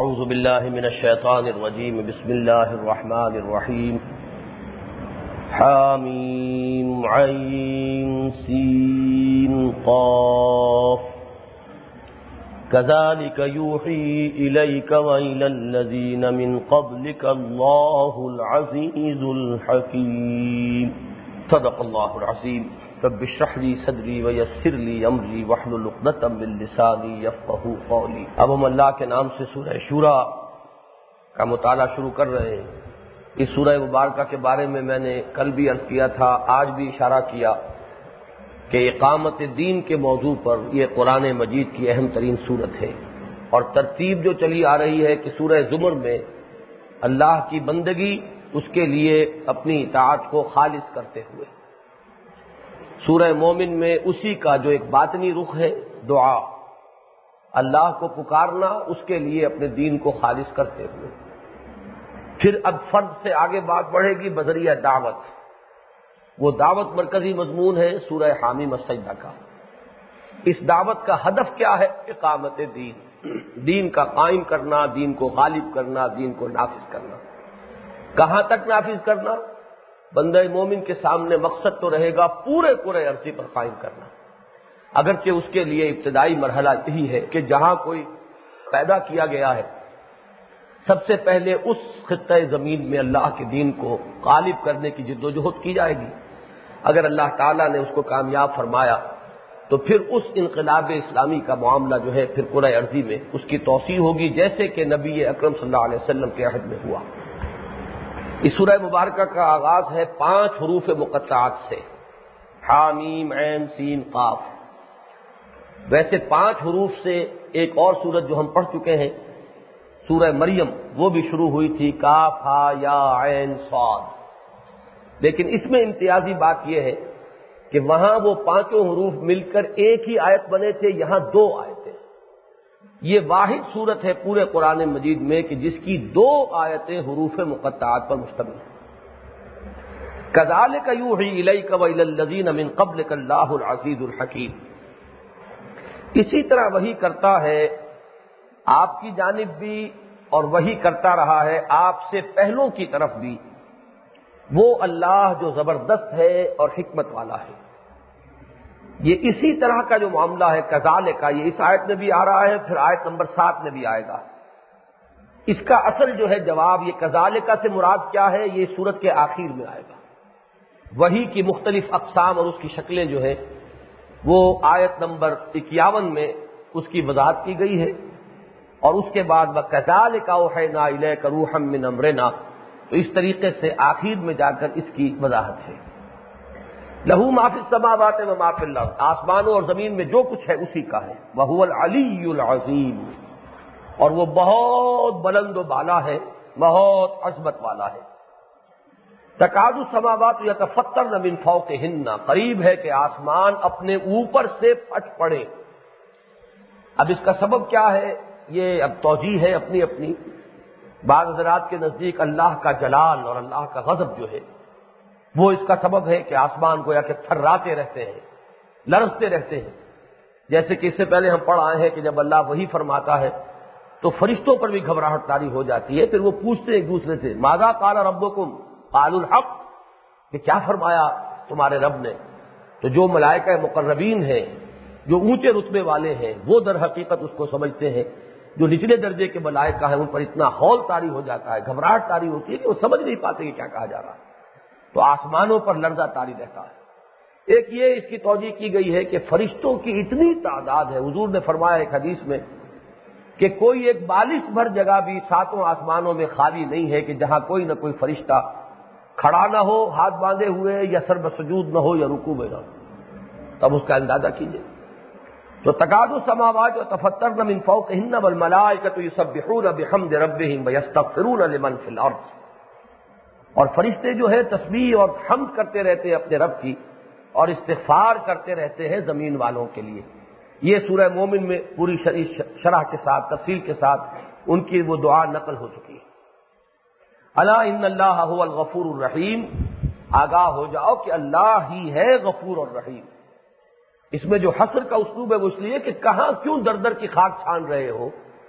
اعوذ باللہ من الشیطان الرجیم بسم اللہ الرحمن الرحیم حامیم عین سین قاف كذلك يوحي إليك وإلى الذين من قبلك الله العزيز الحكيم صدق الله العظيم رب اشرح لي صدري ويسر لي امري واحلل عقدة من لساني يفقهوا قولي۔ اب ہم اللہ کے نام سے سورہ شورى کا مطالعہ شروع کر رہے ہیں۔ اس سورہ مبارکہ کے بارے میں نے کل بھی عرض کیا تھا، آج بھی اشارہ کیا کہ اقامت دین کے موضوع پر یہ قرآن مجید کی اہم ترین صورت ہے، اور ترتیب جو چلی آ رہی ہے کہ سورہ زمر میں اللہ کی بندگی، اس کے لیے اپنی اطاعت کو خالص کرتے ہوئے، سورہ مومن میں اسی کا جو ایک باطنی رخ ہے دعا، اللہ کو پکارنا، اس کے لیے اپنے دین کو خالص کرتے ہوئے، پھر اب فرد سے آگے بات بڑھے گی بذریعہ دعوت۔ وہ دعوت مرکزی مضمون ہے سورہ حامیم السجدہ کا۔ اس دعوت کا ہدف کیا ہے؟ اقامت دین، دین کا قائم کرنا، دین کو غالب کرنا، دین کو نافذ کرنا۔ کہاں تک نافذ کرنا؟ بندہ مومن کے سامنے مقصد تو رہے گا پورے عرصے پر قائم کرنا، اگرچہ اس کے لیے ابتدائی مرحلہ یہی ہے کہ جہاں کوئی پیدا کیا گیا ہے، سب سے پہلے اس خطہ زمین میں اللہ کے دین کو غالب کرنے کی جد و جہد کی جائے گی۔ اگر اللہ تعالیٰ نے اس کو کامیاب فرمایا تو پھر اس انقلاب اسلامی کا معاملہ جو ہے پھر پورے عرضی میں اس کی توسیع ہوگی، جیسے کہ نبی اکرم صلی اللہ علیہ وسلم کے عہد میں ہوا۔ اس سورہ مبارکہ کا آغاز ہے 5 حروف مقطعات سے، حامیم عین سین قاف۔ ویسے 5 حروف سے ایک اور سورت جو ہم پڑھ چکے ہیں، سورہ مریم، وہ بھی شروع ہوئی تھی کاف ہا یا عین صاد، لیکن اس میں امتیازی بات یہ ہے کہ وہاں وہ 5 حروف مل کر ایک ہی آیت بنے تھے، یہاں 2 آیتیں۔ یہ واحد صورت ہے پورے قرآن مجید میں کہ جس کی 2 آیتیں حروف مقطعات پر مشتمل ہیں۔ كذلك يوحي إليك وإلى الذين من قبلك الله العزيز الحكيم۔ اسی طرح وہی کرتا ہے آپ کی جانب بھی، اور وہی کرتا رہا ہے آپ سے پہلوں کی طرف بھی، وہ اللہ جو زبردست ہے اور حکمت والا ہے۔ یہ اسی طرح کا جو معاملہ ہے کذالک کا، یہ اس آیت میں بھی آ رہا ہے، پھر آیت نمبر 7 میں بھی آئے گا۔ اس کا اصل جو ہے جواب، یہ کذالک سے مراد کیا ہے، یہ سورت کے آخر میں آئے گا۔ وحی کی مختلف اقسام اور اس کی شکلیں جو ہیں وہ آیت نمبر 51 میں اس کی وضاحت کی گئی ہے، اور اس کے بعد وَكَذَلِكَ أَوْحَيْنَا إِلَيْكَ رُوحًا مِّنْ أَمْرِنَا، تو اس طریقے سے آخر میں جا کر اس کی وضاحت ہے۔ لَهُ مَا فِي السَّمَاوَاتِ وَمَا فِي الْأَرْضِ، آسمانوں اور زمین میں جو کچھ ہے اسی کا ہے۔ وَهُوَ الْعَلِيُّ الْعَظِيمُ، اور وہ بہت بلند و بالا ہے، بہت عظمت والا ہے۔ تَكَادُ السَّمَاوَاتُ يَتَفَطَّرْنَ مِنْ فَوْقِهِنَّ، قریب ہے کہ آسمان اپنے اوپر سے پھٹ پڑے۔ اب اس کا سبب کیا ہے؟ یہ اب توجیہ ہے اپنی اپنی۔ بعض حضرات کے نزدیک اللہ کا جلال اور اللہ کا غضب جو ہے وہ اس کا سبب ہے کہ آسمان گویا کہ تھراتے رہتے ہیں، لرزتے رہتے ہیں۔ جیسے کہ اس سے پہلے ہم پڑھ آئے ہیں کہ جب اللہ وحی فرماتا ہے تو فرشتوں پر بھی گھبراہٹ طاری ہو جاتی ہے، پھر وہ پوچھتے ہیں ایک دوسرے سے ماذا قال ربکم قالوا الحق، کہ کیا فرمایا تمہارے رب نے؟ تو جو ملائکہ مقربین ہیں، جو اونچے رتبے والے ہیں، وہ در حقیقت اس کو سمجھتے ہیں۔ جو نچلے درجے کے ملائکہ ہیں ان پر اتنا ہول طاری ہو جاتا ہے، گھبراہٹ طاری ہوتی ہے کہ وہ سمجھ نہیں پاتے کہ کیا کہا جا رہا ہے، تو آسمانوں پر لرزہ طاری رہتا ہے۔ ایک یہ اس کی توجیہ کی گئی ہے کہ فرشتوں کی اتنی تعداد ہے، حضور نے فرمایا ایک حدیث میں کہ کوئی ایک بالش بھر جگہ بھی 7 آسمانوں میں خالی نہیں ہے کہ جہاں کوئی نہ کوئی فرشتہ کھڑا نہ ہو ہاتھ باندھے ہوئے، یا سر بسجود نہ ہو، یا رکوع میں نہ ہو۔ تب اس کا اندازہ کیجیے۔ تو تکاد السماوات یتفطرن من فوقہن والملائکۃ یسبحون بحمد ربہم ویستغفرون لمن فی الارض، اور فرشتے جو ہے تسبیح اور حمد کرتے رہتے ہیں اپنے رب کی، اور استغفار کرتے رہتے ہیں زمین والوں کے لیے۔ یہ سورہ مومن میں پوری شرح کے ساتھ، تفصیل کے ساتھ ان کی وہ دعا نقل ہو چکی ہے۔ الا ان اللہ هو الغفور الرحیم، آگاہ ہو جاؤ کہ اللہ ہی ہے غفور اور رحیم۔ اس میں جو حصر کا اسلوب ہے وہ اس لیے کہ کہاں کیوں در در کی خاک چھان رہے ہو،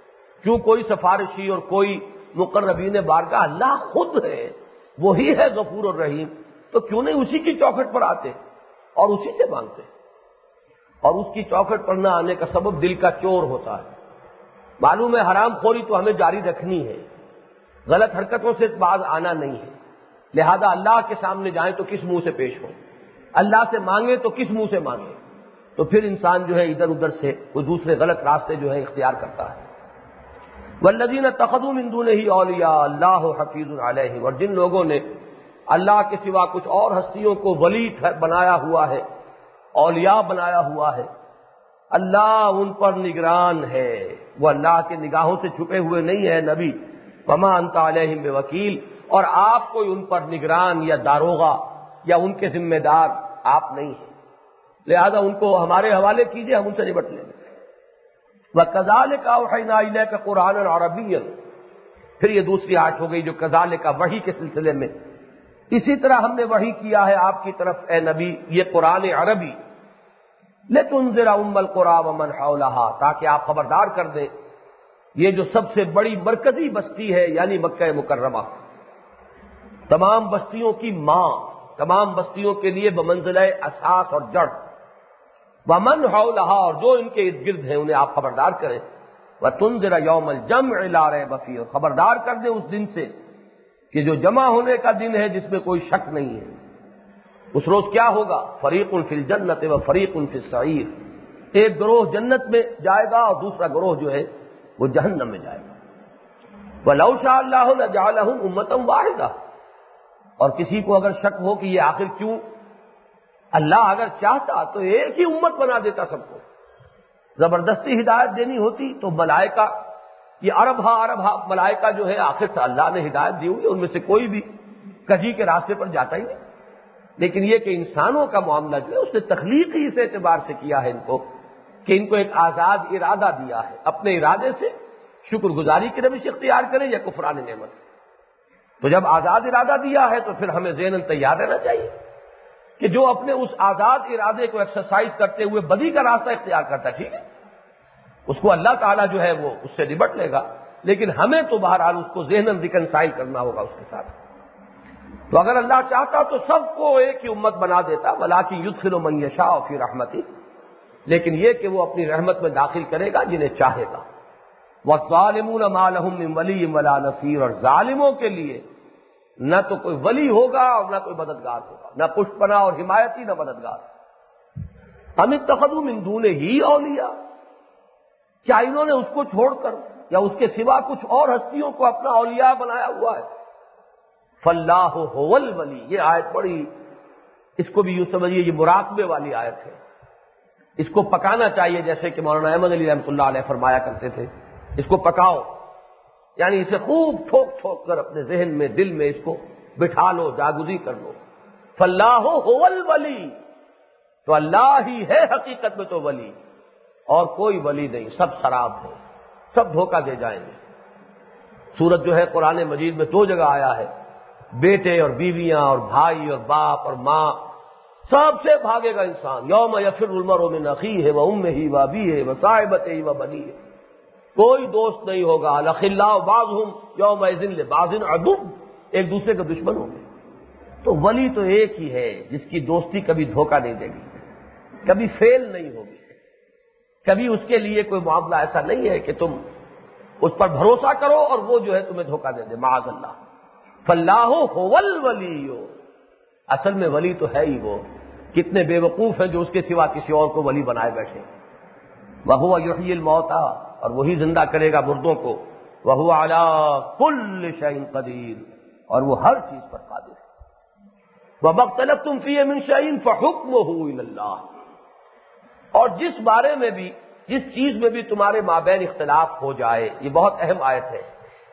کیوں کوئی سفارشی اور کوئی مقربین بارگاہ، اللہ خود ہے، وہی ہے غفور الرحیم، تو کیوں نہیں اسی کی چوکھٹ پر آتے اور اسی سے مانگتے؟ اور اس کی چوکھٹ پر نہ آنے کا سبب دل کا چور ہوتا ہے۔ معلوم ہے حرام خوری تو ہمیں جاری رکھنی ہے، غلط حرکتوں سے باز آنا نہیں ہے، لہذا اللہ کے سامنے جائیں تو کس منہ سے پیش ہوں، اللہ سے مانگے تو کس منہ سے مانگے؟ تو پھر انسان جو ہے ادھر ادھر سے کوئی دوسرے غلط راستے جو ہے اختیار کرتا ہے۔ والذین اتخذوا من دونہ اولیاء اللہ حفیظ علیہم، اور جن لوگوں نے اللہ کے سوا کچھ اور ہستیوں کو ولی بنایا ہوا ہے، اولیاء بنایا ہوا ہے، اللہ ان پر نگران ہے، وہ اللہ کے نگاہوں سے چھپے ہوئے نہیں ہے نبی، وما انت علیہم بوکیل، اور آپ کوئی ان پر نگران یا داروغہ یا ان کے ذمہ دار آپ نہیں ہیں، لہذا ان کو ہمارے حوالے کیجئے، ہم ان سے نپٹ لیں گے۔ وَكَذَلِكَ أَوْحَيْنَا إِلَيْكَ قُرْآنًا عَرَبِيًّا، پھر یہ دوسری آیت ہو گئی جو کذالک وحی کے سلسلے میں، اسی طرح ہم نے وحی کیا ہے آپ کی طرف اے نبی یہ قرآن عربی، لِتُنذِرَ أُمَّ الْقُرَىٰ وَمَنْ حَوْلَهَا، تاکہ آپ خبردار کر دیں یہ جو سب سے بڑی مرکزی بستی ہے یعنی مکہ مکرمہ، تمام بستیوں کی ماں، تمام بستیوں کے لیے بمنزلہ اساس اور جڑ، وَمَنْ حَوْلَهَا، اور جو ان کے ارد گرد ہیں انہیں آپ خبردار کریں، وَتُنذِرَ يَوْمَ الْجَمْعِ لَا رَيْبَ فِيهِ، خبردار کر دیں اس دن سے کہ جو جمع ہونے کا دن ہے جس میں کوئی شک نہیں ہے۔ اس روز کیا ہوگا؟ فریق فی الجنت و فریق فی السعیر، ایک گروہ جنت میں جائے گا اور دوسرا گروہ جو ہے وہ جہنم میں جائے گا۔ وَلَوْ شَاءَ اللَّهُ لَجَعَلَهُمْ أُمَّةً وَاحِدَةً، اور کسی کو اگر شک ہو کہ یہ آخر کیوں، اللہ اگر چاہتا تو ایک ہی امت بنا دیتا سب کو، زبردستی ہدایت دینی ہوتی تو ملائکہ، یہ عرب ملائکہ جو ہے آخر سے اللہ نے ہدایت دی ہوئی، ان میں سے کوئی بھی کجی کے راستے پر جاتا ہی نہیں، لیکن یہ کہ انسانوں کا معاملہ جو ہے اس نے تخلیقی اس اعتبار سے کیا ہے ان کو کہ ان کو ایک آزاد ارادہ دیا ہے، اپنے ارادے سے شکر گزاری کی روش اختیار کریں یا کفران نعمت۔ تو جب آزاد ارادہ دیا ہے تو پھر ہمیں ذہناً تیار رہنا چاہیے کہ جو اپنے اس آزاد ارادے کو ایکسرسائز کرتے ہوئے بدی کا راستہ اختیار کرتا ہے، ٹھیک ہے، اس کو اللہ تعالیٰ جو ہے وہ اس سے نبٹ لے گا، لیکن ہمیں تو بہرحال اس کو ذہناً ریکنسائل کرنا ہوگا اس کے ساتھ۔ تو اگر اللہ چاہتا تو سب کو ایک ہی امت بنا دیتا، وَلَٰكِن يُدْخِلُ مَن يَشَاءُ فِي رَحْمَتِهِ، لیکن یہ کہ وہ اپنی رحمت میں داخل کرے گا جنہیں چاہے گا۔ وَالظَّالِمُونَ مَا لَهُم مِّن وَلِيٍّ وَلَا نَصِيرٍ، اور ظالموں کے لیے نہ تو کوئی ولی ہوگا اور نہ کوئی مددگار ہوگا، نہ پشت پناہ اور حمایتی نہ مددگار۔ ام اتخذوا من دونہ اولیاء، کیا انہوں نے اس کو چھوڑ کر یا اس کے سوا کچھ اور ہستیوں کو اپنا اولیاء بنایا ہوا ہے؟ فاللہ هو الولی، یہ آیت بڑی، اس کو بھی یوں سمجھیے یہ مراقبے والی آیت ہے، اس کو پکانا چاہیے، جیسے کہ مولانا احمد علی رحمۃ اللہ علیہ فرمایا کرتے تھے، اس کو پکاؤ، یعنی اسے خوب ٹھوک ٹھوک کر اپنے ذہن میں دل میں اس کو بٹھا لو، جاگزی کر لو۔ فاللہ هو الولی، تو اللہ ہی ہے حقیقت میں تو ولی، اور کوئی ولی نہیں، سب سراب ہے، سب دھوکہ دے جائیں گے۔ سورت جو ہے قرآن مجید میں 2 جگہ آیا ہے، بیٹے اور بیویاں اور بھائی اور باپ اور ماں، سب سے بھاگے گا انسان۔ یوم یفر المرء من اخیہ وامہ وابیہ وصاحبتہ وبنیہ، کوئی دوست نہیں ہوگا۔ الاخلاء بعضهم یومئذ لبعض عدو، ایک دوسرے کے دشمن ہوں گے۔ تو ولی تو ایک ہی ہے جس کی دوستی کبھی دھوکہ نہیں دے گی، کبھی فیل نہیں ہوگی، کبھی اس کے لیے کوئی معاملہ ایسا نہیں ہے کہ تم اس پر بھروسہ کرو اور وہ جو ہے تمہیں دھوکہ دے دے، معاذ اللہ۔ فاللہ هو الولی، اصل میں ولی تو ہے ہی وہ، کتنے بے وقوف ہیں جو اس کے سوا کسی اور کو ولی بنائے بیٹھے۔ وَهُوَ يُحْيِي الْمَوْتَىٰ، اور وہی زندہ کرے گا مردوں کو۔ وَهُوَ عَلَىٰ كُلِّ شَيْءٍ قَدِيرٌ، اور وہ ہر چیز پر قادر ہے۔ وَمَا اخْتَلَفْتُمْ فِيهِ مِن شَيْءٍ فَحُكْمُهُ إِلَى اللَّهِ، اور جس بارے میں بھی، جس چیز میں بھی تمہارے مابین اختلاف ہو جائے، یہ بہت اہم آیت ہے۔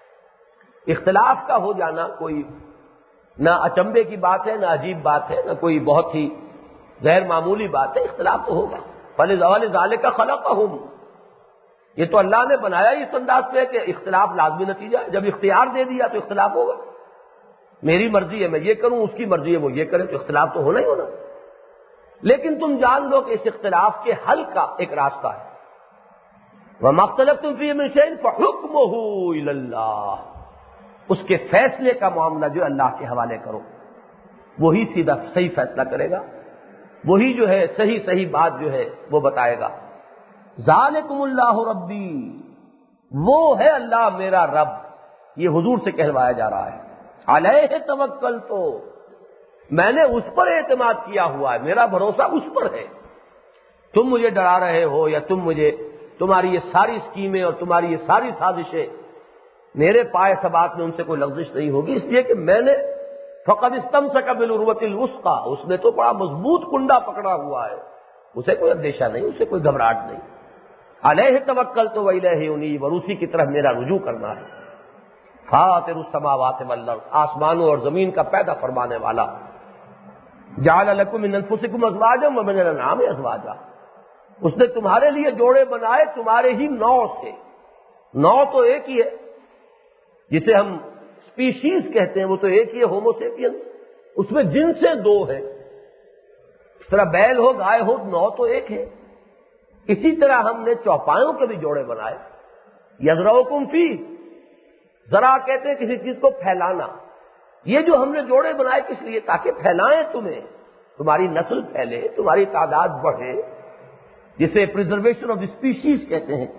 اختلاف کا ہو جانا کوئی نہ اچنبے کی بات ہے، نہ عجیب بات ہے، نہ کوئی بہت ہی غیر معمولی بات ہے، اختلاف تو ہوگا۔ فَلِذَلِكَ خَلَقَهُمْ، یہ تو اللہ نے بنایا اس انداز پہ کہ اختلاف لازمی نتیجہ ہے، جب اختیار دے دیا تو اختلاف ہوگا۔ میری مرضی ہے میں یہ کروں، اس کی مرضی ہے وہ یہ کرے، تو اختلاف تو ہونا ہی ہونا۔ لیکن تم جان لو کہ اس اختلاف کے حل کا ایک راستہ ہے، وَمَا اخْتَلَفْتُمْ فِيهِ مِنْ شَيْءٍ فَحُكْمُهُ إِلَى اللَّهِ، اس کے فیصلے کا معاملہ جو اللہ کے حوالے کرو، وہی سیدھا صحیح فیصلہ کرے گا، وہی جو ہے صحیح بات جو ہے وہ بتائے گا۔ ذالکم اللہ ربی، وہ ہے اللہ میرا رب، یہ حضور سے کہلوایا جا رہا ہے۔ علیہ توکلت، میں نے اس پر اعتماد کیا ہوا ہے، میرا بھروسہ اس پر ہے۔ تم مجھے ڈرا رہے ہو یا تمہاری یہ ساری اسکیمیں اور تمہاری یہ ساری سازشیں، میرے پائے ثبات میں ان سے کوئی لغزش نہیں ہوگی، اس لیے کہ میں نے فقد استمسک بالعروۃ الوثقی، اس نے تو بڑا مضبوط کنڈا پکڑا ہوا ہے، اسے کوئی اندیشہ نہیں، اسے کوئی گھبراہٹ نہیں۔ علیہ توکلت والیہ انیب، اور اسی کی طرف میرا رجوع کرنا ہے۔ فاطر السماوات والارض، آسمانوں اور زمین کا پیدا فرمانے والا۔ جعل لکم من انفسکم ازواجا ومن الانعام ازواجا، اس نے تمہارے لیے جوڑے بنائے تمہارے ہی نوع سے۔ نوع تو ایک ہی ہے، جسے ہم اسپیشیز کہتے ہیں، وہ تو ایک ہی ہے، ہومو سیپینس، اس میں جنسیں دو ہیں۔ اس طرح بیل ہو گائے ہو، نوع تو ایک ہے۔ اسی طرح ہم نے چوپایوں کے بھی جوڑے بنائے۔ یزرعکم فی، ذرا کہتے ہیں کسی چیز کو پھیلانا، یہ جو ہم نے جوڑے بنائے کس لیے؟ تاکہ پھیلائیں تمہیں، تمہاری نسل پھیلے، تمہاری تعداد بڑھے، جسے پریزرویشن آف اسپیشیز کہتے ہیں۔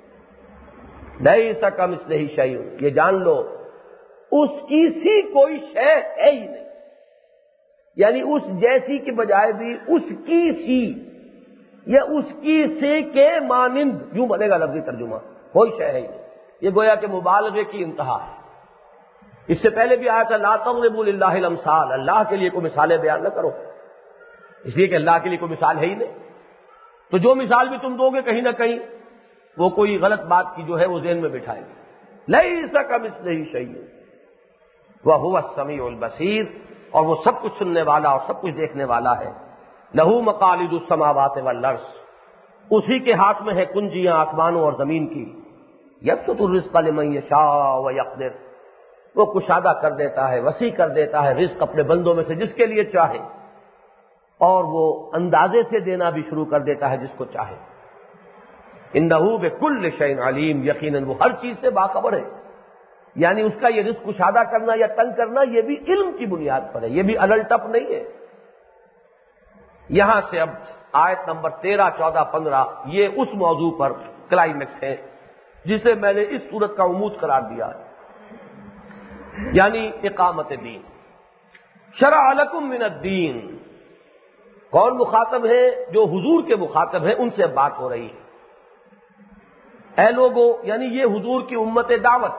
لیس کمثلہ شیء، یہ جان لو اس کی سی کوئی شے ہے ہی نہیں، یعنی اس جیسی کے بجائے بھی اس کی سی یا اس کی سے کے مانند، یوں بنے گا لفظی ترجمہ، کوئی شے ہے ہی نہیں۔ یہ گویا کہ مبالغے کی انتہا ہے۔ اس سے پہلے بھی آیا تھا لا تضربوا للہ الامثال، اللہ کے لیے کوئی مثالیں بیان نہ کرو، اس لیے کہ اللہ کے لیے کوئی مثال ہے ہی نہیں۔ تو جو مثال بھی تم دو گے کہیں نہ کہیں وہ کوئی غلط بات کی جو ہے وہ ذہن میں بٹھائے گی۔ لیس کمثلہ شیء وہو السمیع البصیر، اور وہ سب کچھ سننے والا اور سب کچھ دیکھنے والا ہے۔ لہ مقالید السماوات والارض، اسی کے ہاتھ میں ہے کنجیاں آسمانوں اور زمین کی۔ یبسط الرزق لمن یشاء ویقدر، وہ کشادہ کر دیتا ہے، وسیع کر دیتا ہے رزق اپنے بندوں میں سے جس کے لیے چاہے، اور وہ اندازے سے دینا بھی شروع کر دیتا ہے جس کو چاہے۔ انہ بکل شیء علیم، یقیناً وہ ہر چیز سے باخبر ہے۔ یعنی اس کا یہ رزق کشادہ کرنا یا تنگ کرنا یہ بھی علم کی بنیاد پر ہے، یہ بھی الل ٹپ نہیں ہے۔ یہاں سے اب آیت نمبر 13، 14، 15 یہ اس موضوع پر کلائمیکس ہے جسے میں نے اس صورت کا عمود قرار دیا ہے، یعنی اقامت دین۔ شرع لکم من الدین، کون مخاطب ہے؟ جو حضور کے مخاطب ہیں ان سے بات ہو رہی ہے۔ اے لوگو، یعنی یہ حضور کی امت دعوت،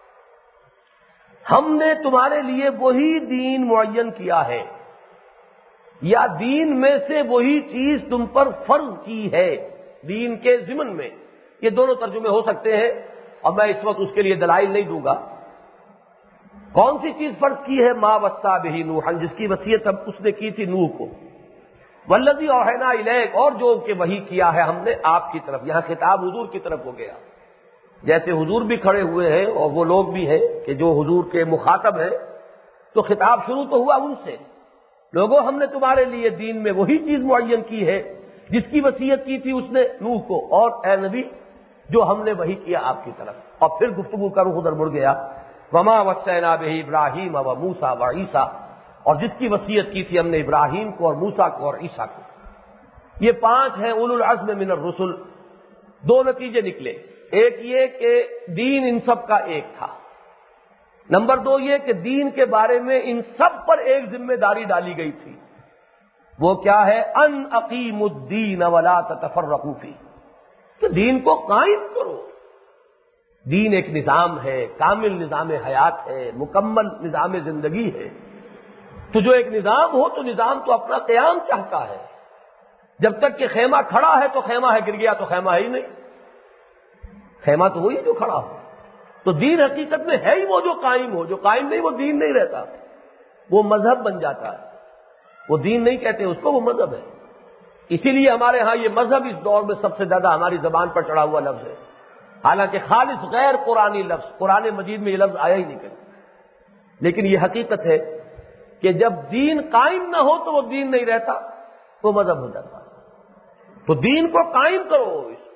ہم نے تمہارے لیے وہی دین معین کیا ہے، یا دین میں سے وہی چیز تم پر فرض کی ہے دین کے ضمن میں۔ یہ دونوں ترجمے ہو سکتے ہیں، اور میں اس وقت اس کے لیے دلائل نہیں دوں گا۔ کون سی چیز فرض کی ہے؟ ما وصى به نوح، جس کی وصیت اب اس نے کی تھی نوح کو۔ والذی اوحینا الیک، اور جو کہ وحی کیا ہے ہم نے آپ کی طرف۔ یہاں خطاب حضور کی طرف ہو گیا، جیسے حضور بھی کھڑے ہوئے ہیں اور وہ لوگ بھی ہیں کہ جو حضور کے مخاطب ہیں، تو خطاب شروع تو ہوا ان سے، لوگوں ہم نے تمہارے لیے دین میں وہی چیز معین کی ہے جس کی وصیت کی تھی اس نے نوح کو، اور اے نبی جو ہم نے وحی کیا آپ کی طرف۔ اور پھر گفتگو کا رخ ادھر مڑ گیا، وما وصینا بہ ابراہیم وموسیٰ وعیسیٰ، اور جس کی وصیت کی تھی ہم نے ابراہیم کو اور موسیٰ کو اور عیسیٰ کو۔ یہ 5 ہیں اولو العزم من الرسل۔ 2 نتیجے نکلے، ایک یہ کہ دین ان سب کا ایک تھا، نمبر 2 یہ کہ دین کے بارے میں ان سب پر ایک ذمہ داری ڈالی گئی تھی، وہ کیا ہے؟ ان اقیموا الدین ولا تتفرقوا فیہ، کہ دین کو قائم کرو۔ دین ایک نظام ہے، کامل نظام حیات ہے، مکمل نظام زندگی ہے۔ تو جو ایک نظام ہو تو نظام تو اپنا قیام چاہتا ہے۔ جب تک کہ خیمہ کھڑا ہے تو خیمہ ہے، گر گیا تو خیمہ ہے ہی نہیں، خیمہ تو وہی جو کھڑا ہو۔ تو دین حقیقت میں ہے ہی وہ جو قائم ہو، جو قائم نہیں وہ دین نہیں رہتا، وہ مذہب بن جاتا ہے، وہ دین نہیں کہتے اس کو، وہ مذہب ہے۔ اسی لیے ہمارے ہاں یہ مذہب اس دور میں سب سے زیادہ ہماری زبان پر چڑھا ہوا لفظ ہے، حالانکہ خالص غیر قرآنی لفظ، قرآن مجید میں یہ لفظ آیا ہی نہیں کہیں، لیکن یہ حقیقت ہے کہ جب دین قائم نہ ہو تو وہ دین نہیں رہتا، وہ مذہب ہو جاتا۔ تو دین کو قائم کرو،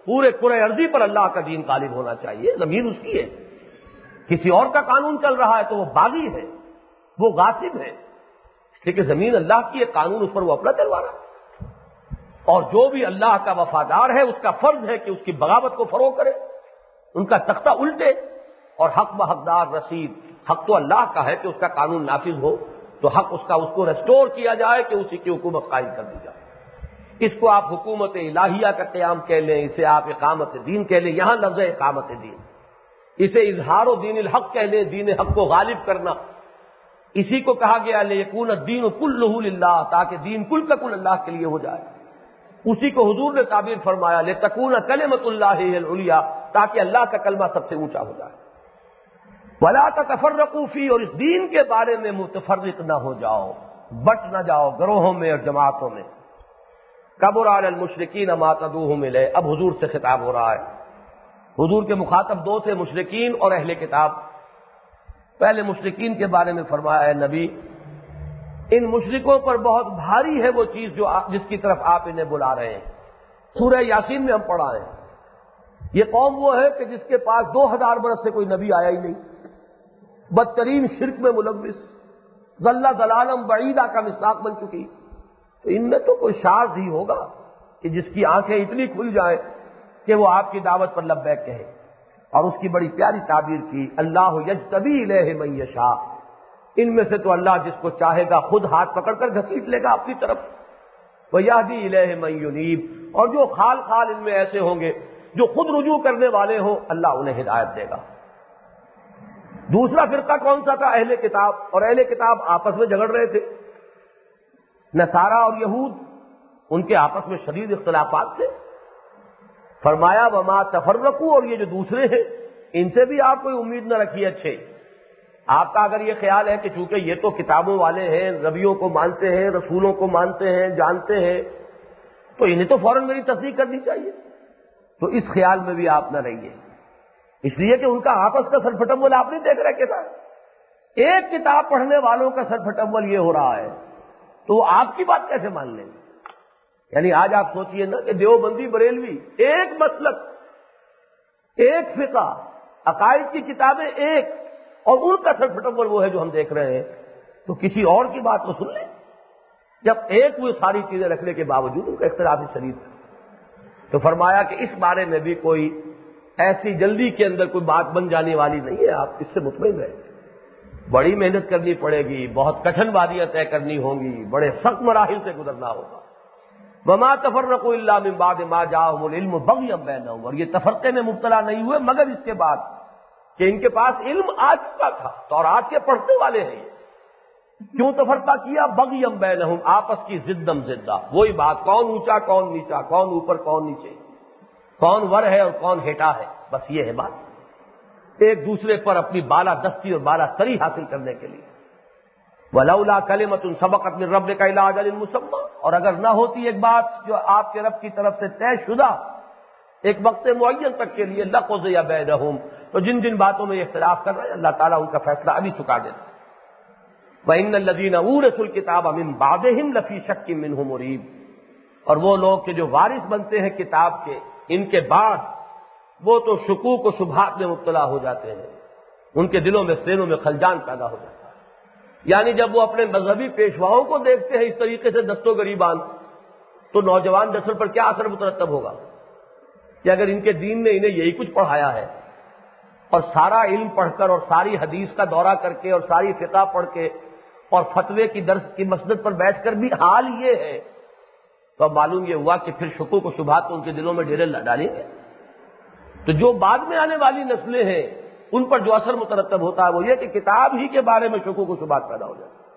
پورے کرۂ ارضی پر اللہ کا دین غالب ہونا چاہیے. زمین اس کی ہے، کسی اور کا قانون چل رہا ہے تو وہ باغی ہے، وہ غاصب ہے. لیکن زمین اللہ کی ہے، قانون اس پر وہ اپنا چلوا رہا ہے. اور جو بھی اللہ کا وفادار ہے اس کا فرض ہے کہ اس کی بغاوت کو فروغ کرے، ان کا تختہ الٹے، اور حق و حقدار رسید. حق تو اللہ کا ہے کہ اس کا قانون نافذ ہو، تو حق اس کو ریسٹور کیا جائے کہ اسی کی حکومت قائم کر دی جائے. اس کو آپ حکومت الہیہ کا قیام کہہ لیں، اسے آپ اقامت دین کہہ لیں. یہاں لفظ ہے اقامت دین، اسے اظہار و دین الحق کہہ لیں، دین حق کو غالب کرنا. اسی کو کہا گیا لیکون الدین کلہ للہ، تاکہ دین کل کا کل اللہ کے لیے ہو جائے. اسی کو حضور نے تعبیر فرمایا لتکون کلمۃ اللہ ہی العلیٰ، تاکہ اللہ کا کلمہ سب سے اونچا ہو جائے. ولا تتفرقوا فیہ، اور اس دین کے بارے میں متفرق نہ ہو جاؤ، بٹ نہ جاؤ گروہوں میں اور جماعتوں میں. کبر علی المشرکین ما تدعوہم الیہ، اب حضور سے خطاب ہو رہا ہے. حضور کے مخاطب دو تھے، مشرکین اور اہل کتاب. پہلے مشرکین کے بارے میں فرمایا ہے نبی، ان مشرکوں پر بہت بھاری ہے وہ چیز جس کی طرف آپ انہیں بلا رہے ہیں. سورہ یاسین میں ہم پڑھا ہے، یہ قوم وہ ہے کہ جس کے پاس 2000 برس سے کوئی نبی آیا ہی نہیں، بدترین شرک میں ملوث، ضل ضلالا بعیدا کا مصداق بن چکی. تو ان میں تو کوئی شاذ ہی ہوگا کہ جس کی آنکھیں اتنی کھل جائیں کہ وہ آپ کی دعوت پر لبیک کہے. اور اس کی بڑی پیاری تعبیر کی، اللہ یجتبی الیہ من یشاء، ان میں سے تو اللہ جس کو چاہے گا خود ہاتھ پکڑ کر گھسیٹ لے گا اپنی طرف. ویہدی الیہ من ینیب، اور جو خال خال ان میں ایسے ہوں گے جو خود رجوع کرنے والے ہوں، اللہ انہیں ہدایت دے گا. دوسرا فرقہ کون سا تھا؟ اہل کتاب. اور اہل کتاب آپس میں جھگڑ رہے تھے، نصارہ اور یہود، ان کے آپس میں شدید اختلافات تھے. فرمایا وما تفرقوا، اور یہ جو دوسرے ہیں ان سے بھی آپ کوئی امید نہ رکھیے. اچھے آپ کا اگر یہ خیال ہے کہ چونکہ یہ تو کتابوں والے ہیں، نبیوں کو مانتے ہیں، رسولوں کو مانتے ہیں، جانتے ہیں، تو انہیں تو فوراً میری تصدیق کرنی چاہیے، تو اس خیال میں بھی آپ نہ رہیے. اس لیے کہ ان کا آپس کا سرپھٹمول آپ نہیں دیکھ رہے کیسا. ایک کتاب پڑھنے والوں کا سرپھٹمول یہ ہو رہا ہے تو وہ آپ کی بات کیسے مان لیں گے؟ یعنی آج آپ سوچئے نا کہ دیوبندی بریلوی ایک مسلک، ایک فقہ، عقائد کی کتابیں ایک، اور ان کا سرپھٹمول وہ ہے جو ہم دیکھ رہے ہیں، تو کسی اور کی بات تو سن لیں. جب ایک وہ ساری چیزیں رکھنے کے باوجود ان کا اختلاف شدید تھا. تو فرمایا کہ اس بارے میں بھی کوئی ایسی جلدی کے اندر کوئی بات بن جانے والی نہیں ہے، آپ اس سے مطمئن رہیں. بڑی محنت کرنی پڑے گی، بہت کٹھن وادیاں طے کرنی ہوں گی، بڑے سخت مراحل سے گزرنا ہوگا. وما تفرقوا الا من بعد ما جاءهم العلم بغيا بينهم، اور یہ تفرقے میں مبتلا نہیں ہوئے مگر اس کے بعد کہ ان کے پاس علم آ چکا تھا، تورات کے پڑھنے والے ہیں. کیوں تفرقہ کیا؟ بغیا بینہم، آپس کی ضدم ضدہ، وہی بات، کون اونچا کون نیچا، کون اوپر کون نیچے، کون ور ہے اور کون ہیٹا ہے، بس یہ ہے بات. ایک دوسرے پر اپنی بالا دستی اور بالا سری حاصل کرنے کے لیے. ولولا کلمۃ سبقت من ربک الی اجل مسمى، اور اگر نہ ہوتی ایک بات جو آپ کے رب کی طرف سے طے شدہ ایک وقت معین تک کے لیے، لقضی بینہم، تو جن جن باتوں میں اختلاف کر رہے ہیں اللہ تعالیٰ ان کا فیصلہ ابھی چکا دیتا. وَإِنَّ الَّذِينَ أُورِثُوا الْكِتَابَ مِن بَعْدِهِمْ لَفِي شَكٍّ مِّنْهُ مُرِيبٍ، اور وہ لوگ کہ جو وارث بنتے ہیں کتاب کے ان کے بعد، وہ تو شکوک و شبہات میں مبتلا ہو جاتے ہیں، ان کے دلوں میں سینوں میں خلجان پیدا ہو جاتا ہے. یعنی جب وہ اپنے مذہبی پیشواؤں کو دیکھتے ہیں اس طریقے سے دستوں گریبان، تو نوجوان نسل پر کیا اثر مترتب ہوگا کہ اگر ان کے دین نے انہیں یہی کچھ پڑھایا ہے، اور سارا علم پڑھ کر اور ساری حدیث کا دورہ کر کے اور ساری فقہ پڑھ کے اور فتوے کی درس کی مسجد پر بیٹھ کر بھی حال یہ ہے، تو اب معلوم یہ ہوا کہ پھر شکوک و شبہات تو ان کے دلوں میں ڈیرے ڈالیں گے. تو جو بعد میں آنے والی نسلیں ہیں ان پر جو اثر مترتب ہوتا ہے وہ یہ کہ کتاب ہی کے بارے میں شکوک و شبہات پیدا ہو جاتا ہے.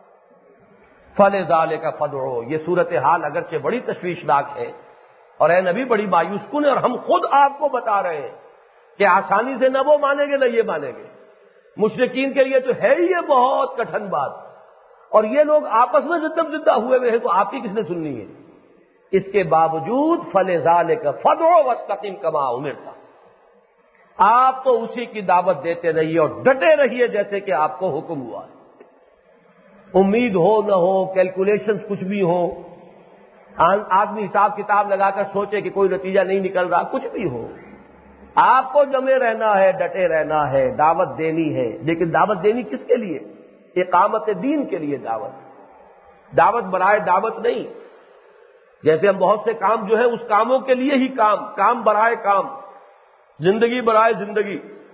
فَلِذَٰلِكَ فَادْعُوا، یہ صورتحال اگرچہ بڑی تشویشناک ہے اور اے نبی بڑی مایوس کن ہے، اور ہم خود آپ کو بتا رہے ہیں کہ آسانی سے نہ وہ مانیں گے نہ یہ مانیں گے. مشرکین کے لیے تو ہے ہی یہ بہت کٹھن بات، اور یہ لوگ آپس میں زدم زدہ ہوئے ہیں تو آپ کی کس نے سننی ہے. اس کے باوجود فَلِذَٰلِكَ فَادْعُوا وَاسْتَقِمْ كَمَا أُمِرْتَ، آپ تو اسی کی دعوت دیتے رہیے اور ڈٹے رہیے جیسے کہ آپ کو حکم ہوا ہے. امید ہو نہ ہو، کیلکولیشنز کچھ بھی ہوں، آدمی حساب کتاب لگا کر سوچے کہ کوئی نتیجہ نہیں نکل رہا، کچھ بھی ہو، آپ کو جمے رہنا ہے، ڈٹے رہنا ہے، دعوت دینی ہے۔ لیکن دعوت دینی کس کے لیے؟ اقامت دین کے لیے دعوت برائے دعوت نہیں۔ جیسے ہم بہت سے کام جو ہے اس کاموں کے لیے ہی کام برائے کام، زندگی برائے زندگی،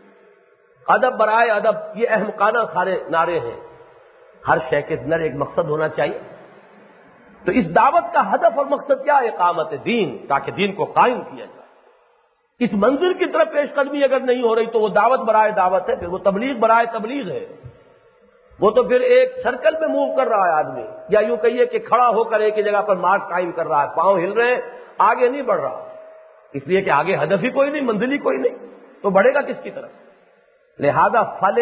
ادب برائے ادب، یہ احمقانہ سارے نعرے ہیں۔ ہر شے کے اندر ایک مقصد ہونا چاہیے۔ تو اس دعوت کا ہدف اور مقصد کیا ہے؟ اقامت دین، تاکہ دین کو قائم کیا جائے۔ اس منزل کی طرف پیش قدمی اگر نہیں ہو رہی تو وہ دعوت برائے دعوت ہے، پھر وہ تبلیغ برائے تبلیغ ہے۔ وہ تو پھر ایک سرکل میں موو کر رہا ہے آدمی، یا یوں کہیے کہ کھڑا ہو کر ایک ہی جگہ پر مارچ قائم کر رہا ہے، پاؤں ہل رہے ہیں، آگے نہیں بڑھ رہا، اس لیے کہ آگے ہدف ہی کوئی نہیں، منزل ہی کوئی نہیں، تو بڑھے گا کس کی طرف؟ لہذا فل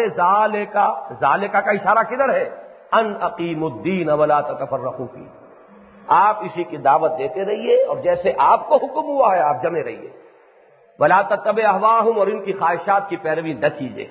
ذالکا کا اشارہ کدھر ہے؟ ان اقیموا الدین ولا تتفرقوا فیہ، آپ اسی کی دعوت دیتے رہیے اور جیسے آپ کو حکم ہوا ہے آپ جمے رہیے۔ ولا تتبع اہواءہم، اور ان کی خواہشات کی پیروی نہ کیجیے۔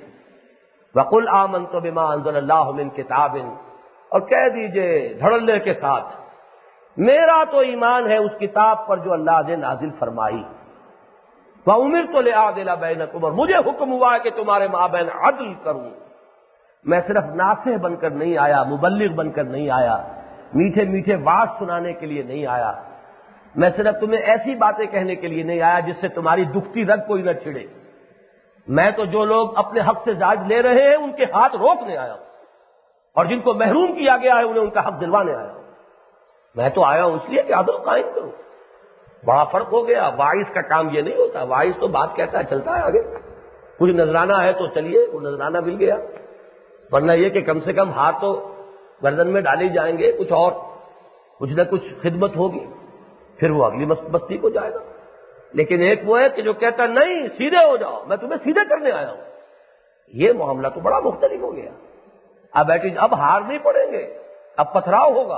وقل آمنت بما انزل اللہ من کتاب، اور کہہ دیجئے دھڑلے کے ساتھ میرا تو ایمان ہے اس کتاب پر جو اللہ نے نازل فرمائی۔ وَأُمِرْتُ لِأَعْدِلَ بَيْنَكُمْ، اور مجھے حکم ہوا ہے کہ تمہارے مابین عدل کروں۔ میں صرف ناصح بن کر نہیں آیا، مبلغ بن کر نہیں آیا، میٹھے میٹھے وعظ سنانے کے لیے نہیں آیا، میں صرف تمہیں ایسی باتیں کہنے کے لیے نہیں آیا جس سے تمہاری دکھتی رگ کوئی نہ چھڑے۔ میں تو جو لوگ اپنے حق سے زائد لے رہے ہیں ان کے ہاتھ روکنے آیا ہوں، اور جن کو محروم کیا گیا ہے انہیں ان کا حق دلوانے آیا ہوں۔ میں تو آیا ہوں اس لیے کہ عدل قائم کروں۔ بڑا فرق ہو گیا، واعظ کا کام یہ نہیں ہوتا، واعظ تو بات کہتا ہے چلتا ہے آگے، کچھ نذرانہ ہے تو چلیے وہ نذرانہ مل گیا، ورنہ یہ کہ کم سے کم ہاتھ تو گردن میں ڈالے جائیں گے، کچھ نہ کچھ خدمت ہوگی، پھر وہ اگلی بستی کو جائے گا۔ لیکن ایک وہ ہے کہ جو کہتا نہیں سیدھے ہو جاؤ، میں تمہیں سیدھے کرنے آیا ہوں، یہ معاملہ تو بڑا مختلف ہو گیا۔ اب ہار نہیں پڑیں گے، اب پتھراؤ ہوگا،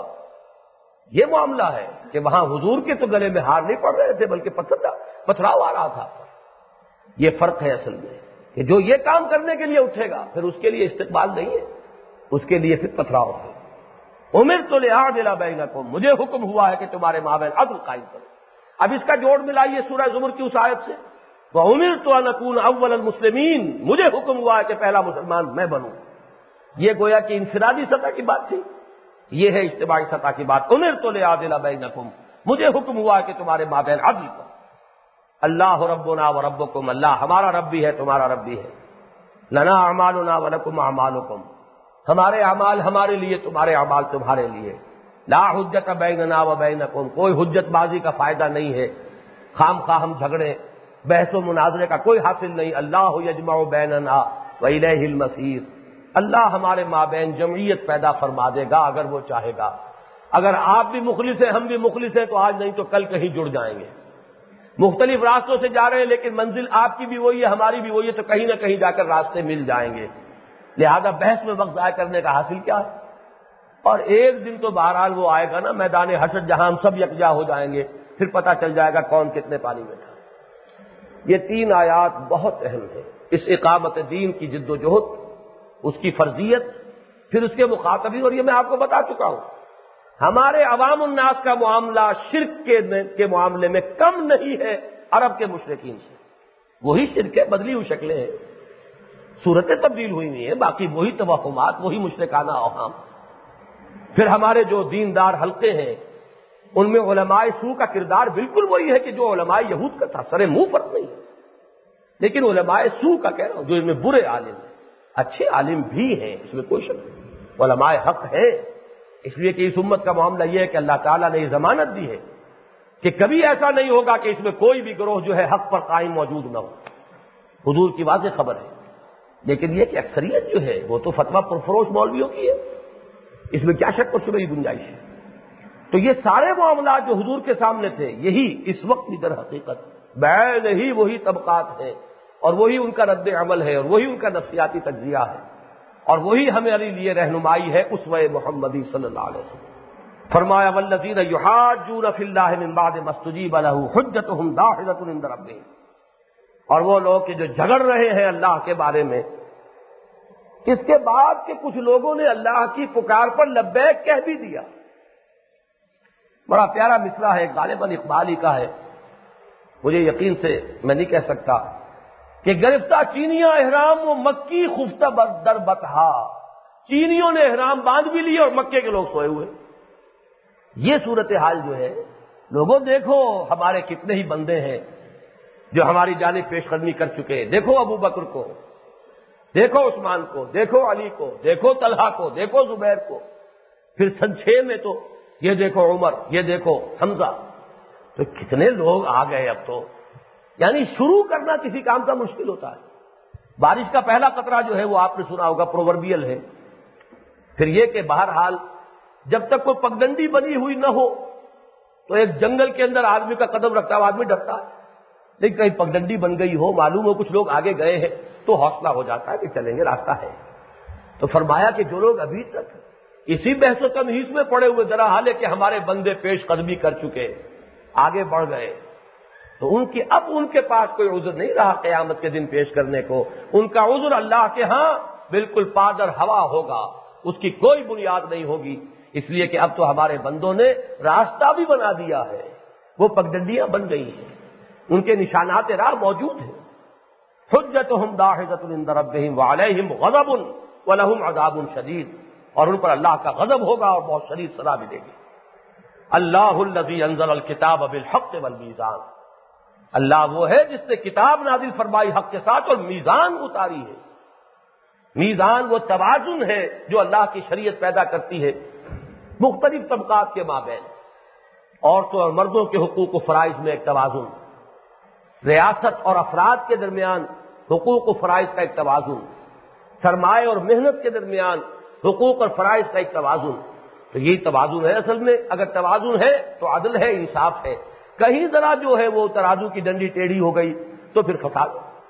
یہ معاملہ ہے کہ وہاں حضور کے تو گلے میں ہار نہیں پڑ رہے تھے بلکہ پتھراؤ آ رہا تھا۔ یہ فرق ہے اصل میں کہ جو یہ کام کرنے کے لیے اٹھے گا پھر اس کے لیے استقبال نہیں ہے، اس کے لیے پھر پتھراؤ ہے۔ امرت لأعدل بینکم، مجھے حکم ہوا ہے کہ تمہارے مابین عدل قائم کرو۔ اب اس کا جوڑ ملائیے سورہ زمر کی اس آیت سے، وَأُمِرْتُ أَنْ أَكُونَ أَوَّلَ الْمُسْلِمِينَ، مجھے حکم ہوا ہے کہ پہلا مسلمان میں بنوں۔ یہ گویا کہ انفرادی سطح کی بات تھی، یہ ہے اجتماعی سطح کی بات۔ امرت لأعدل بینکم، مجھے حکم ہوا ہے کہ تمہارے مابین عدل کرو۔ اللہ ربنا وربکم، اللہ ہمارا رب بھی ہے تمہارا رب بھی ہے۔ لنا اعمالنا ولکم اعمالکم، ہمارے اعمال ہمارے لیے، تمہارے اعمال تمہارے لیے۔ لا حجت بیننا وبینکم، کوئی حجت بازی کا فائدہ نہیں ہے، خام خواہ ہم جھگڑے، بحث و مناظرے کا کوئی حاصل نہیں۔ اللہ یجمع بیننا والیہ المصیر، اللہ ہمارے مابین جمعیت پیدا فرما دے گا اگر وہ چاہے گا۔ اگر آپ بھی مخلص ہیں ہم بھی مخلص ہیں تو آج نہیں تو کل کہیں جڑ جائیں گے۔ مختلف راستوں سے جا رہے ہیں لیکن منزل آپ کی بھی وہی ہے ہماری بھی وہی ہے، تو کہیں نہ کہیں جا کر راستے مل جائیں گے۔ لہذا بحث میں وقت ضائع کرنے کا حاصل کیا ہے؟ اور ایک دن تو بہرحال وہ آئے گا نا میدان حشر، جہاں ہم سب یکجا ہو جائیں گے، پھر پتہ چل جائے گا کون کتنے پانی میں تھا۔ یہ 3 آیات بہت اہم ہیں، اس اقامت دین کی جد و جہد، اس کی فرضیت، پھر اس کے مخاطبین، اور یہ میں آپ کو بتا چکا ہوں ہمارے عوام الناس کا معاملہ شرک کے معاملے میں کم نہیں ہے عرب کے مشرکین سے۔ وہی شرک ہے، بدلی ہوئی شکلیں ہیں، صورتیں تبدیل ہوئی نہیں ہیں، باقی وہی توہمات، وہی مشرکانہ اوہام۔ پھر ہمارے جو دیندار حلقے ہیں ان میں علماء سو کا کردار بالکل وہی ہے کہ جو علماء یہود کا تھا، سرے منہ فرق نہیں ہے، لیکن علماء سو کا کہہ رہا ہوں جو ان میں برے عالم ہیں، اچھے عالم بھی ہیں، اس میں کوئی شک نہیں، علماء حق ہیں، اس لیے کہ اس امت کا معاملہ یہ ہے کہ اللہ تعالیٰ نے یہ ضمانت دی ہے کہ کبھی ایسا نہیں ہوگا کہ اس میں کوئی بھی گروہ جو ہے حق پر قائم موجود نہ ہو، حضور کی واضح خبر ہے۔ لیکن یہ کہ اکثریت جو ہے وہ تو فتویٰ پرفروش مولویوں کی ہے، اس میں کیا شک و شبہ کی گنجائش ہے۔ تو یہ سارے معاملات جو حضور کے سامنے تھے یہی اس وقت بھی در حقیقت بعین ہی وہی طبقات ہیں، اور وہی ان کا رد عمل ہے، اور وہی ان کا نفسیاتی تجزیہ ہے، اور وہی ہمارے لیے رہنمائی ہے اسوہ محمدی صلی اللہ علیہ وسلم۔ فرمایا والذین یحاجون فی اللہ من بعد ما استجیب لہ حجتہم داحضۃ عند ربہم، اور وہ لوگ کہ جو جھگڑ رہے ہیں اللہ کے بارے میں اس کے بعد کہ کچھ لوگوں نے اللہ کی پکار پر لبیک کہہ بھی دیا، بڑا پیارا مصرع ہے، غالباً اقبال ہی کا ہے، مجھے یقین سے میں نہیں کہہ سکتا، کہ گرفتہ چینیاں احرام و مکی خفتہ در بطحا، چینیوں نے احرام باندھ بھی لیے اور مکے کے لوگ سوئے ہوئے۔ یہ صورتحال جو ہے، لوگوں دیکھو ہمارے کتنے ہی بندے ہیں جو ہماری جانب پیش قدمی کر چکے، دیکھو ابو بکر کو، دیکھو عثمان کو، دیکھو علی کو، دیکھو طلحہ کو، دیکھو زبیر کو، پھر سن 6 میں تو یہ دیکھو عمر، یہ دیکھو حمزہ، تو کتنے لوگ آ گئے اب تو، یعنی شروع کرنا کسی کام کا مشکل ہوتا ہے۔ بارش کا پہلا قطرہ جو ہے وہ آپ نے سنا ہوگا، پرووربیل ہے، پھر یہ کہ بہرحال جب تک کوئی پگڈنڈی بنی ہوئی نہ ہو تو ایک جنگل کے اندر آدمی کا قدم رکھتا ہوا آدمی ڈرتا ہے، لیکن کہیں پگڈنڈی بن گئی ہو، معلوم ہو کچھ لوگ آگے گئے ہیں تو حوصلہ ہو جاتا ہے کہ چلیں گے، راستہ ہے۔ تو فرمایا کہ جو لوگ ابھی تک اسی بحث و تمہیز میں پڑے ہوئے، ذرا حال ہے کہ ہمارے بندے پیش قدمی کر چکے، آگے بڑھ گئے، تو اب ان کے پاس کوئی عذر نہیں رہا قیامت کے دن پیش کرنے کو، ان کا عذر اللہ کے ہاں بالکل پادر ہوا ہوگا، اس کی کوئی بنیاد نہیں ہوگی، اس لیے کہ اب تو ہمارے بندوں نے راستہ بھی بنا دیا ہے، وہ پگڈنڈیاں بن گئی ہیں، ان کے نشانات راہ موجود ہیں۔ حجتہم داحضۃ عند ربہم وعلیہم غضب ولہم عذاب شدید، اور ان پر اللہ کا غضب ہوگا اور بہت شدید سزا بھی دے گی۔ اللہ الذی انزل الکتاب بالحق والمیزان، اللہ وہ ہے جس نے کتاب نازل فرمائی حق کے ساتھ اور میزان اتاری ہے۔ میزان وہ توازن ہے جو اللہ کی شریعت پیدا کرتی ہے مختلف طبقات کے مابین، عورتوں اور مردوں کے حقوق و فرائض میں ایک توازن، ریاست اور افراد کے درمیان حقوق و فرائض کا ایک توازن، سرمایہ اور محنت کے درمیان حقوق اور فرائض کا ایک توازن، تو یہی توازن ہے اصل میں۔ اگر توازن ہے تو عدل ہے، انصاف ہے، کہیں ذرا جو ہے وہ ترازو کی ڈنڈی ٹیڑھی ہو گئی تو پھر فساد۔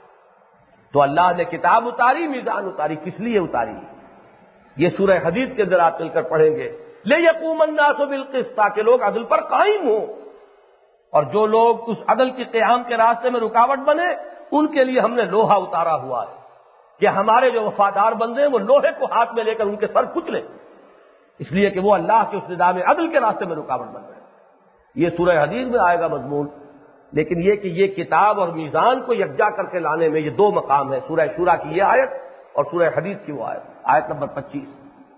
تو اللہ نے کتاب اتاری، میزان اتاری، کس لیے اتاری؟ یہ سورہ حدید کے اندر آپ چل کر پڑھیں گے، لِيَقُومَ النَّاسُ بِالْقِسْطِ، تاکہ لوگ عدل پر قائم ہوں، اور جو لوگ اس عدل کے قیام کے راستے میں رکاوٹ بنے ان کے لیے ہم نے لوہا اتارا ہوا ہے کہ ہمارے جو وفادار بندے ہیں وہ لوہے کو ہاتھ میں لے کر ان کے سر کچلیں، اس لیے کہ وہ اللہ کے اس نظام عدل کے راستے میں رکاوٹ بن رہے ہیں۔ یہ سورہ حدید میں آئے گا مضمون، لیکن یہ کہ یہ کتاب اور میزان کو یکجا کر کے لانے میں یہ 2 مقام ہے، سورہ شورى کی یہ آیت اور سورہ حدید کی وہ آیت نمبر 25۔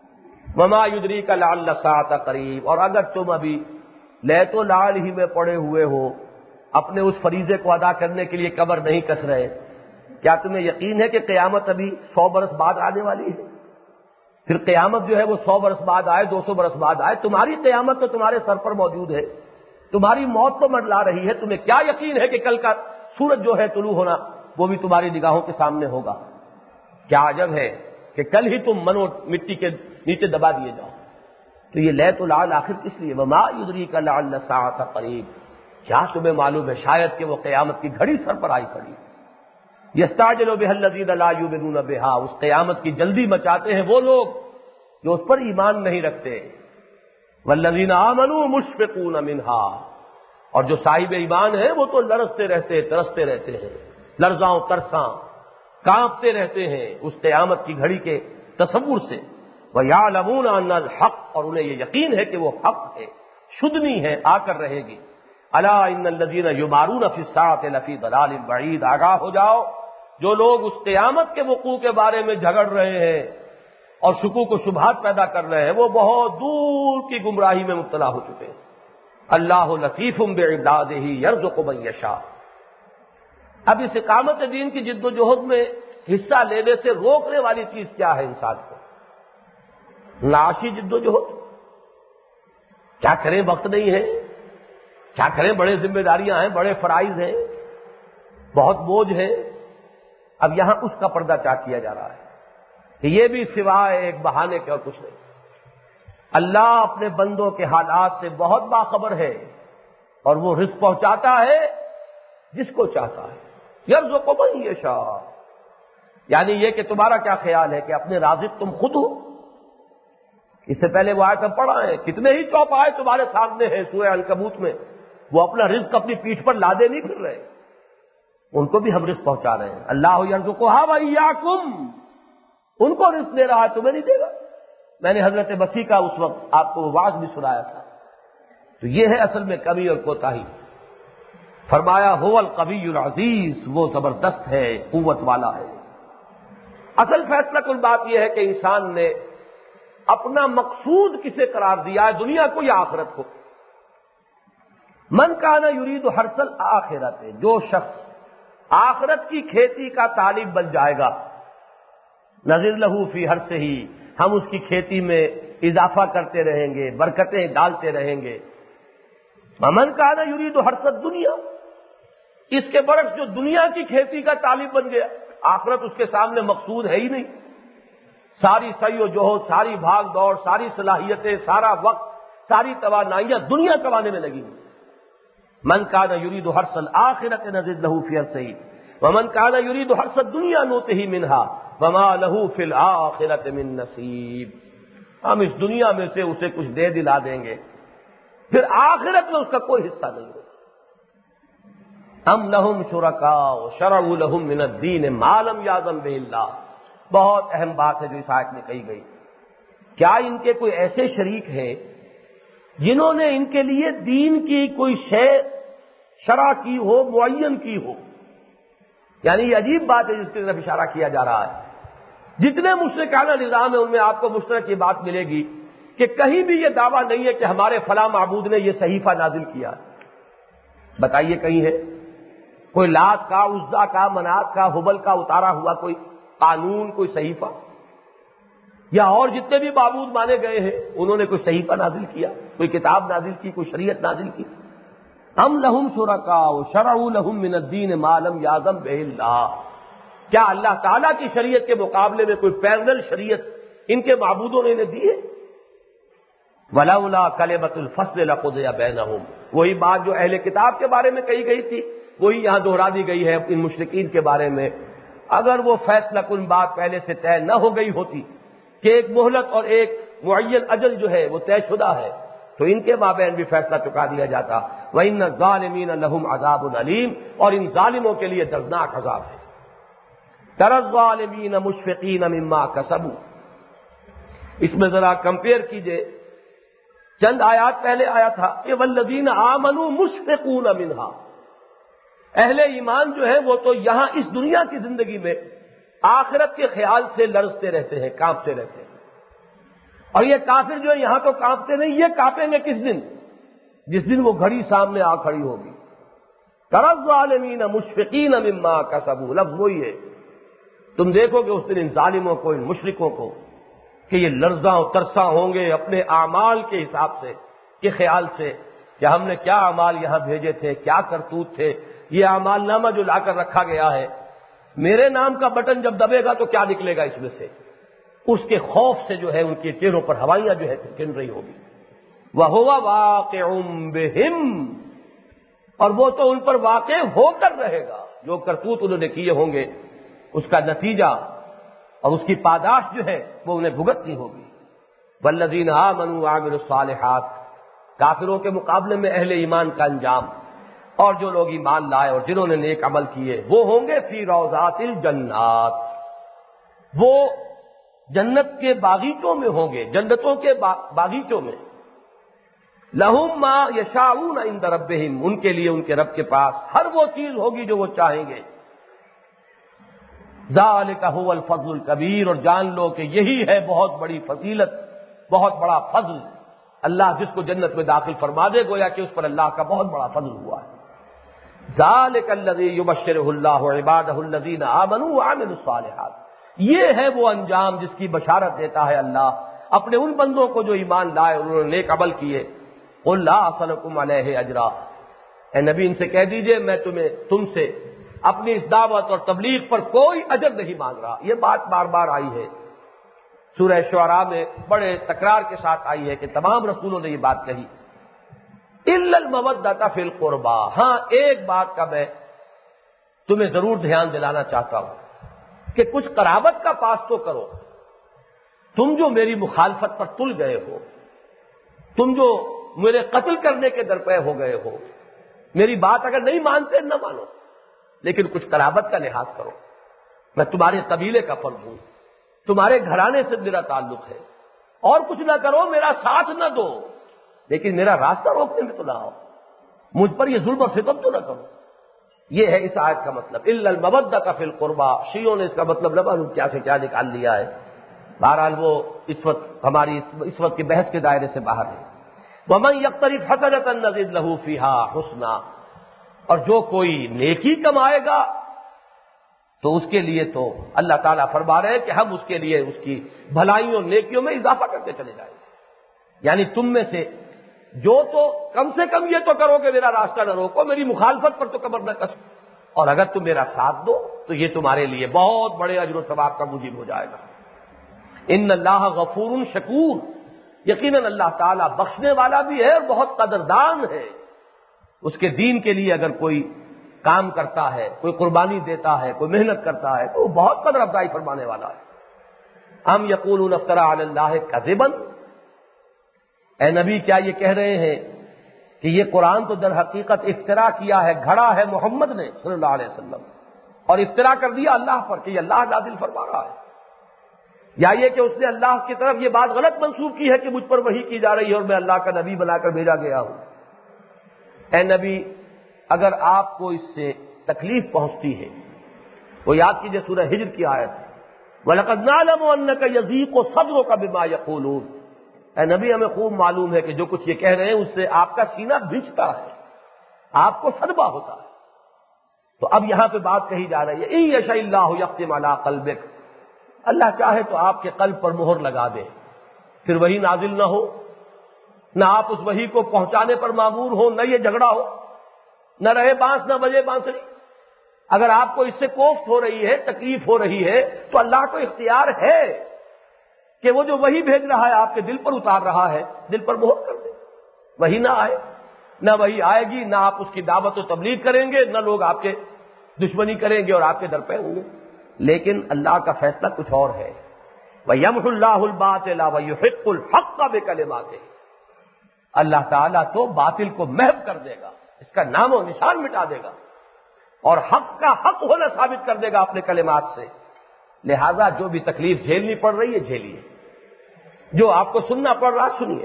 وما یدریک لعل الساعة قریب، اور اگر تم ابھی لیت و لعل ہی میں پڑے ہوئے ہو، اپنے اس فریضے کو ادا کرنے کے لیے کمر نہیں کس رہے، کیا تمہیں یقین ہے کہ قیامت ابھی 100 برس بعد آنے والی ہے؟ پھر قیامت جو ہے وہ 100 برس بعد آئے، 200 برس بعد آئے، تمہاری قیامت تو تمہارے سر پر موجود ہے، تمہاری موت تو منڈلا رہی ہے، تمہیں کیا یقین ہے کہ کل کا سورج جو ہے طلوع ہونا وہ بھی تمہاری نگاہوں کے سامنے ہوگا؟ کیا عجب ہے کہ کل ہی تم منو مٹی کے نیچے دبا دیے جاؤ۔ تو یہ لیت العال آخر کس لیے؟ وما یدریک لعل الساعة قریب، کیا تمہیں معلوم ہے شاید کہ وہ قیامت کی گھڑی سر پر آئی کھڑی۔ یستعجل بها الذین لا یؤمنون بها، اس قیامت کی جلدی مچاتے ہیں وہ لوگ جو اس پر ایمان نہیں رکھتے۔ والذین آمنوا مشفقون منها، اور جو صاحب ایمان ہیں وہ تو لرزتے رہتے ترستے رہتے ہیں، لرزاں ترساں کانپتے رہتے ہیں اس قیامت کی گھڑی کے تصور سے۔ وَيَعْلَمُونَ أَنَّ الْحَقَّ، اور انہیں یہ یقین ہے کہ وہ حق ہے، شدنی ہے، آ کر رہے گی۔ أَلَا إِنَّ الَّذِينَ يُمَارُونَ فِي السَّاعَةِ لَفِي ضَلَالٍ بَعِيدٍ، آگاہ ہو جاؤ جو لوگ اس قیامت کے وقوع کے بارے میں جھگڑ رہے ہیں اور شکوک و شبہات پیدا کر رہے ہیں، وہ بہت دور کی گمراہی میں مبتلا ہو چکے ہیں۔ اللہ لطیف بعبادہ یرزق من یشاء۔ اب اس اقامت دین کی جد و جہد میں حصہ لینے سے روکنے والی چیز کیا ہے انسان کو؟ ناشی جد و جہد، کیا کریں وقت نہیں ہے، کیا کریں بڑے ذمہ داریاں ہیں، بڑے فرائض ہیں، بہت بوجھ ہے۔ اب یہاں اس کا پردہ چاک کیا جا رہا ہے کہ یہ بھی سوائے ایک بہانے کے اور کچھ نہیں۔ اللہ اپنے بندوں کے حالات سے بہت باخبر ہے اور وہ رزق پہنچاتا ہے جس کو چاہتا ہے۔ یرزق من یشاء، یعنی یہ کہ تمہارا کیا خیال ہے کہ اپنے رازق تم خود ہو؟ اس سے پہلے وہ آیت ہم پڑھا ہے، کتنے ہی چوپائے تمہارے سامنے ہیں سورہ عنکبوت میں، وہ اپنا رزق اپنی پیٹھ پر لادے نہیں پھر رہے، ان کو بھی ہم رزق پہنچا رہے ہیں۔ اللہ یرزقھا وایاکم، ان کو رزق دے رہا ہے، تمہیں نہیں دے گا۔ میں نے حضرت مسیح کا اس وقت آپ کو واعظ بھی سنایا تھا تو یہ ہے اصل میں کمی اور کوتاہی. فرمایا هو القوی العزیز، وہ زبردست ہے، قوت والا ہے. اصل فیصلہ کل بات یہ ہے کہ انسان نے اپنا مقصود کسے قرار دیا ہے، دنیا کو یا آخرت کو. من کان یرید حرث الآخرۃ، جو شخص آخرت کی کھیتی کا طالب بن جائے گا، نزد لہ فی حرثہ، ہم اس کی کھیتی میں اضافہ کرتے رہیں گے، برکتیں ڈالتے رہیں گے. من کان یرید حرث الدنیا، اس کے برعکس جو دنیا کی کھیتی کا طالب بن گیا، آخرت اس کے سامنے مقصود ہے ہی نہیں. ساری سعی و جہد، ساری بھاگ دوڑ، ساری صلاحیتیں، سارا وقت، ساری توانائیاں دنیا کمانے میں لگی ہوئی. من کان یرید حرث الآخرۃ نزد لہ فی حرثہ ومن کان یرید حرث الدنیا نؤتہ منہا وما لہ فی الآخرۃ من نصیب. ہم اس دنیا میں سے اسے کچھ دے دلا دیں گے، پھر آخرت میں اس کا کوئی حصہ نہیں ہوگا. ام لہم شرکاء شرعوا لہم من الدین ما لم یأذن بہ اللہ. بہت اہم بات ہے جو اس آیت میں کہی گئی. کیا ان کے کوئی ایسے شریک ہیں جنہوں نے ان کے لیے دین کی کوئی شے شرع کی ہو، معین کی ہو؟ یعنی یہ عجیب بات ہے جس کی طرف اشارہ کیا جا رہا ہے. جتنے مشرکانہ نظام ہیں ان میں آپ کو مشترک یہ بات ملے گی کہ کہیں بھی یہ دعویٰ نہیں ہے کہ ہمارے فلاں معبود نے یہ صحیفہ نازل کیا. بتائیے کہیں ہے کوئی لات کا، عزا کا، منات کا، ہبل کا اتارا ہوا کوئی قانون، کوئی صحیفہ؟ یا اور جتنے بھی معبود مانے گئے ہیں انہوں نے کوئی صحیفہ نازل کیا، کوئی کتاب نازل کی، کوئی شریعت نازل کی؟ ام لہم شرکاء شرعوا لہم من الدین ما لم یأذن بہ اللہ. کیا اللہ تعالیٰ کی شریعت کے مقابلے میں کوئی پیرلل شریعت ان کے معبودوں نے انہیں دی ہے؟ ولولا کلمۃ الفصل لقضی بینہم. وہی بات جو اہل کتاب کے بارے میں کہی گئی تھی وہی یہاں دہرا دی گئی ہے ان مشرکین کے بارے میں. اگر وہ فیصلہ کن بات پہلے سے طے نہ ہو گئی ہوتی کہ ایک مہلت اور ایک معین اجل جو ہے وہ طے شدہ ہے تو ان کے مابین بھی فیصلہ چکا دیا جاتا. وَإِنَّ الظَّالِمِينَ لَهُمْ عَذَابٌ عَلِيمٌ. اور ان ظالموں کے لیے دردناک عذاب ہے. تَرَى الظَّالِمِينَ مُشْفِقِينَ مِمَّا كَسَبُوا. اس میں ذرا کمپیئر کیجئے، چند آیات پہلے آیا تھا کہ وَالَّذِينَ آمَنُوا مُشْفِقُونَ مِنْهَا. اہل ایمان جو ہے وہ تو یہاں اس دنیا کی زندگی میں آخرت کے خیال سے لرزتے رہتے ہیں، کانپتے رہتے ہیں. اور یہ کافر جو ہے یہاں تو کانپتے نہیں، یہ کانپیں گے کس دن؟ جس دن وہ گھڑی سامنے آ کھڑی ہوگی. تَرَى الظَّالِمِينَ مُشْفِقِينَ مِمَّا كَسَبُوا. لفظ وہی ہے. تم دیکھو گے اس دن ان ظالموں کو، ان مشرکوں کو کہ یہ لرزاں و ترساں ہوں گے اپنے اعمال کے حساب سے، کے خیال سے کہ ہم نے کیا اعمال یہاں بھیجے تھے، کیا کرتوت تھے. یہ اعمال نامہ جو لا کر رکھا گیا ہے، میرے نام کا بٹن جب دبے گا تو کیا نکلے گا اس میں سے؟ اس کے خوف سے جو ہے ان کے چہروں پر ہوائیاں جو ہے گن رہی ہوگی. وَهُوَ وَاقِعٌ بِهِمْ. اور وہ تو ان پر واقع ہو کر رہے گا. جو کرتوت انہوں نے کیے ہوں گے اس کا نتیجہ اور اس کی پاداش جو ہے وہ انہیں بھگتنی ہوگی. وَالَّذِينَ آمَنُوا وَعَمِلُوا الصَّالِحَاتِ. کافروں کے مقابلے میں اہل ایمان کا انجام، اور جو لوگ ایمان لائے اور جنہوں نے نیک عمل کیے وہ ہوں گے فی روضات الجنات. وہ جنت کے باغیچوں میں ہوں گے، جنتوں کے باغیچوں میں. لہم ما یشاءون عند ربہم. ان کے لیے ان کے رب کے پاس ہر وہ چیز ہوگی جو وہ چاہیں گے. ذالک ھو الفضل الکبیر. اور جان لو کہ یہی ہے بہت بڑی فضیلت، بہت بڑا فضل. اللہ جس کو جنت میں داخل فرما دے گویا کہ اس پر اللہ کا بہت بڑا فضل ہوا ہے. ذالک الذی یبشرہ اللہ عبادہ الذین آمنوا وعملوا الصالحات. یہ ہے وہ انجام جس کی بشارت دیتا ہے اللہ اپنے ان بندوں کو جو ایمان لائے اور انہوں نے نیک عمل کیے. قل لا اسألکم علیہ اجرا. اے نبی ان سے کہہ دیجئے میں تم سے اپنی اس دعوت اور تبلیغ پر کوئی اجر نہیں مانگ رہا. یہ بات بار بار آئی ہے سورہ شعراء میں، بڑے تکرار کے ساتھ آئی ہے کہ تمام رسولوں نے یہ بات کہی. الا المودۃ فی القربى. ہاں ایک بات کا میں تمہیں ضرور دھیان دلانا چاہتا ہوں کہ کچھ قرابت کا پاس تو کرو. تم جو میری مخالفت پر تل گئے ہو، تم جو میرے قتل کرنے کے درپے ہو گئے ہو، میری بات اگر نہیں مانتے نہ مانو، لیکن کچھ قرابت کا لحاظ کرو. میں تمہارے قبیلے کا فرد ہوں، تمہارے گھرانے سے میرا تعلق ہے. اور کچھ نہ کرو، میرا ساتھ نہ دو، لیکن میرا راستہ روکنے میں تو نہ آؤ، مجھ پر یہ ظلم و ستم تو نہ کرو۔ یہ ہے اس آیت کا مطلب۔ الا المودۃ فی القربى، شیعوں نے اس کا مطلب نہ معلوم کیا سے کیا نکال لیا ہے۔ بہرحال وہ اس وقت کی بحث کے دائرے سے باہر ہے۔ ومن یقترف حسنۃ نزد له فیہا حسنا، اور جو کوئی نیکی کمائے گا تو اس کے لیے تو اللہ تعالیٰ فرما رہے ہیں کہ ہم اس کے لیے اس کی بھلائیوں نیکیوں میں اضافہ کرتے چلے جائیں گے۔ یعنی تم میں سے جو تو کم سے کم یہ تو کرو کہ میرا راستہ نہ روکو، میری مخالفت پر تو کمر نہ کسو، اور اگر تم میرا ساتھ دو تو یہ تمہارے لیے بہت بڑے اجر و ثواب کا موجب ہو جائے گا۔ ان اللہ غفور شکور، یقیناً اللہ تعالیٰ بخشنے والا بھی ہے اور بہت قدردان ہے۔ اس کے دین کے لیے اگر کوئی کام کرتا ہے، کوئی قربانی دیتا ہے، کوئی محنت کرتا ہے تو وہ بہت قدر افزائی فرمانے والا ہے۔ ہم یقولون افترى علی اللہ کذبا، اے نبی کیا یہ کہہ رہے ہیں کہ یہ قرآن تو در حقیقت افترا کیا ہے، گھڑا ہے محمد نے صلی اللہ علیہ وسلم، اور افترا کر دیا اللہ پر کہ یہ اللہ نازل فرما رہا ہے، یا یہ کہ اس نے اللہ کی طرف یہ بات غلط منسوب کی ہے کہ مجھ پر وحی کی جا رہی ہے اور میں اللہ کا نبی بنا کر بھیجا گیا ہوں۔ اے نبی اگر آپ کو اس سے تکلیف پہنچتی ہے، وہ یاد کیجئے سورہ ہجر کی آیت ہے، وَلَقَدْ نَعْلَمُ أَنَّكَ يَضِيقُ صَدْرُكَ بِمَا يَقُولُونَ، اے نبی ہمیں خوب معلوم ہے کہ جو کچھ یہ کہہ رہے ہیں اس سے آپ کا سینہ بھیجتا ہے، آپ کو صدمہ ہوتا ہے۔ تو اب یہاں پہ بات کہی جا رہی ہے إِن يَشَإِ اللَّهُ يَخْتِمْ عَلَىٰ قَلْبِكَ، اللہ چاہے تو آپ کے قلب پر مہر لگا دے، پھر وہی نازل نہ ہو، نہ آپ اس وحی کو پہنچانے پر مامور ہو، نہ یہ جھگڑا ہو، نہ رہے بانس نہ بجے بانسری۔ اگر آپ کو اس سے کوفت ہو رہی ہے، تکلیف ہو رہی ہے، تو اللہ کو اختیار ہے کہ وہ جو وحی بھیج رہا ہے آپ کے دل پر اتار رہا ہے، دل پر مہر کر دے، وہی نہ آئے، نہ وہی آئے گی، نہ آپ اس کی دعوت و تبلیغ کریں گے، نہ لوگ آپ کے دشمنی کریں گے اور آپ کے در پہ ہوں گے۔ لیکن اللہ کا فیصلہ کچھ اور ہے۔ وَيَمْحُ اللَّهُ الْبَاطِلَ وَيُحِقُّ الْحَقَّ بِكَلِمَاتِهِ، اللہ تعالیٰ تو باطل کو محو کر دے گا، اس کا نام و نشان مٹا دے گا، اور حق کا حق ہونا ثابت کر دے گا اپنے کلمات سے۔ لہذا جو بھی تکلیف جھیلنی پڑ رہی ہے جھیلیے، جو آپ کو سننا پڑ رہا سنیے۔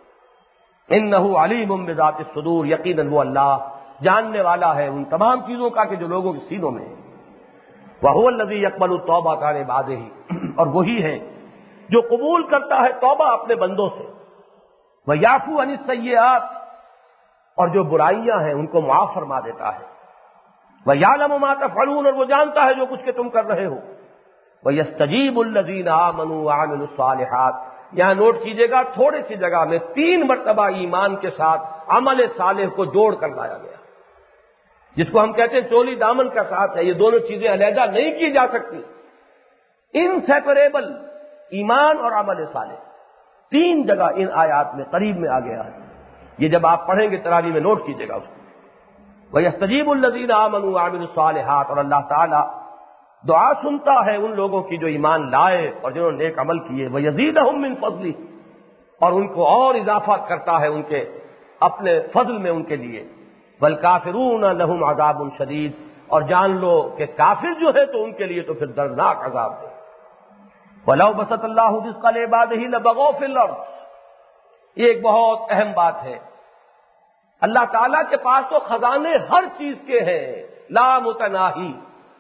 انہ علیم بذات الصدور، یقیناً وہ اللہ جاننے والا ہے ان تمام چیزوں کا کہ جو لوگوں کے سینوں میں ہے۔ وَهُوَ الَّذِي يَقْبَلُ التَّوْبَةَ عَنْ عِبَادِهِ، اور وہی ہے جو قبول کرتا ہے توبہ اپنے بندوں سے، وَيَعْفُو عَنِ السَّيِّئَاتِ، اور جو برائیاں ہیں ان کو معاف فرما دیتا ہے، وَيَعْلَمُ مَا تَفْعَلُونَ، اور وہ جانتا ہے جو کچھ کہ تم کر رہے ہو، وَيَسْتَجِيبُ الَّذِينَ آمَنُوا وَعَمِلُوا الصَّالِحَاتِ، یہاں نوٹ کیجئے گا تھوڑی سی جگہ میں 3 مرتبہ ایمان کے ساتھ عمل صالح کو جوڑ کر لایا گیا، جس کو ہم کہتے ہیں چولی دامن کا ساتھ ہے، یہ دونوں چیزیں علیحدہ نہیں کی جا سکتی، انسیپریبل، ایمان اور عمل صالح 3 جگہ ان آیات میں قریب میں آ گیا ہے۔ یہ جب آپ پڑھیں گے تراویح میں نوٹ کیجئے گا اس کو۔ وَيَسْتَجِيبُ الَّذِينَ آمَنُوا وَعَمِلُوا الصَّالِحَاتِ، اور اللہ تعالیٰ دعا سنتا ہے ان لوگوں کی جو ایمان لائے اور جنہوں نے نیک عمل کیے، وَيَزِيدَهُم مِّن فَضْلِهِ، اور ان کو اور اضافہ کرتا ہے ان کے اپنے فضل میں ان کے لیے، وَالْكَافِرُونَ لَهُمْ عَذَابٌ شَدِيدٌ، اور جان لو کہ کافر جو ہے تو ان کے لیے تو پھر دردناک عذاب ہے۔ وَلَوْ بَسَطَ اللَّهُ رِزْقَ لِعِبَادِهِ لَبَغَوْا فِي الْأَرْضِ، یہ ایک بہت اہم بات ہے۔ اللہ تعالیٰ کے پاس تو خزانے ہر چیز کے ہیں لا متناہی،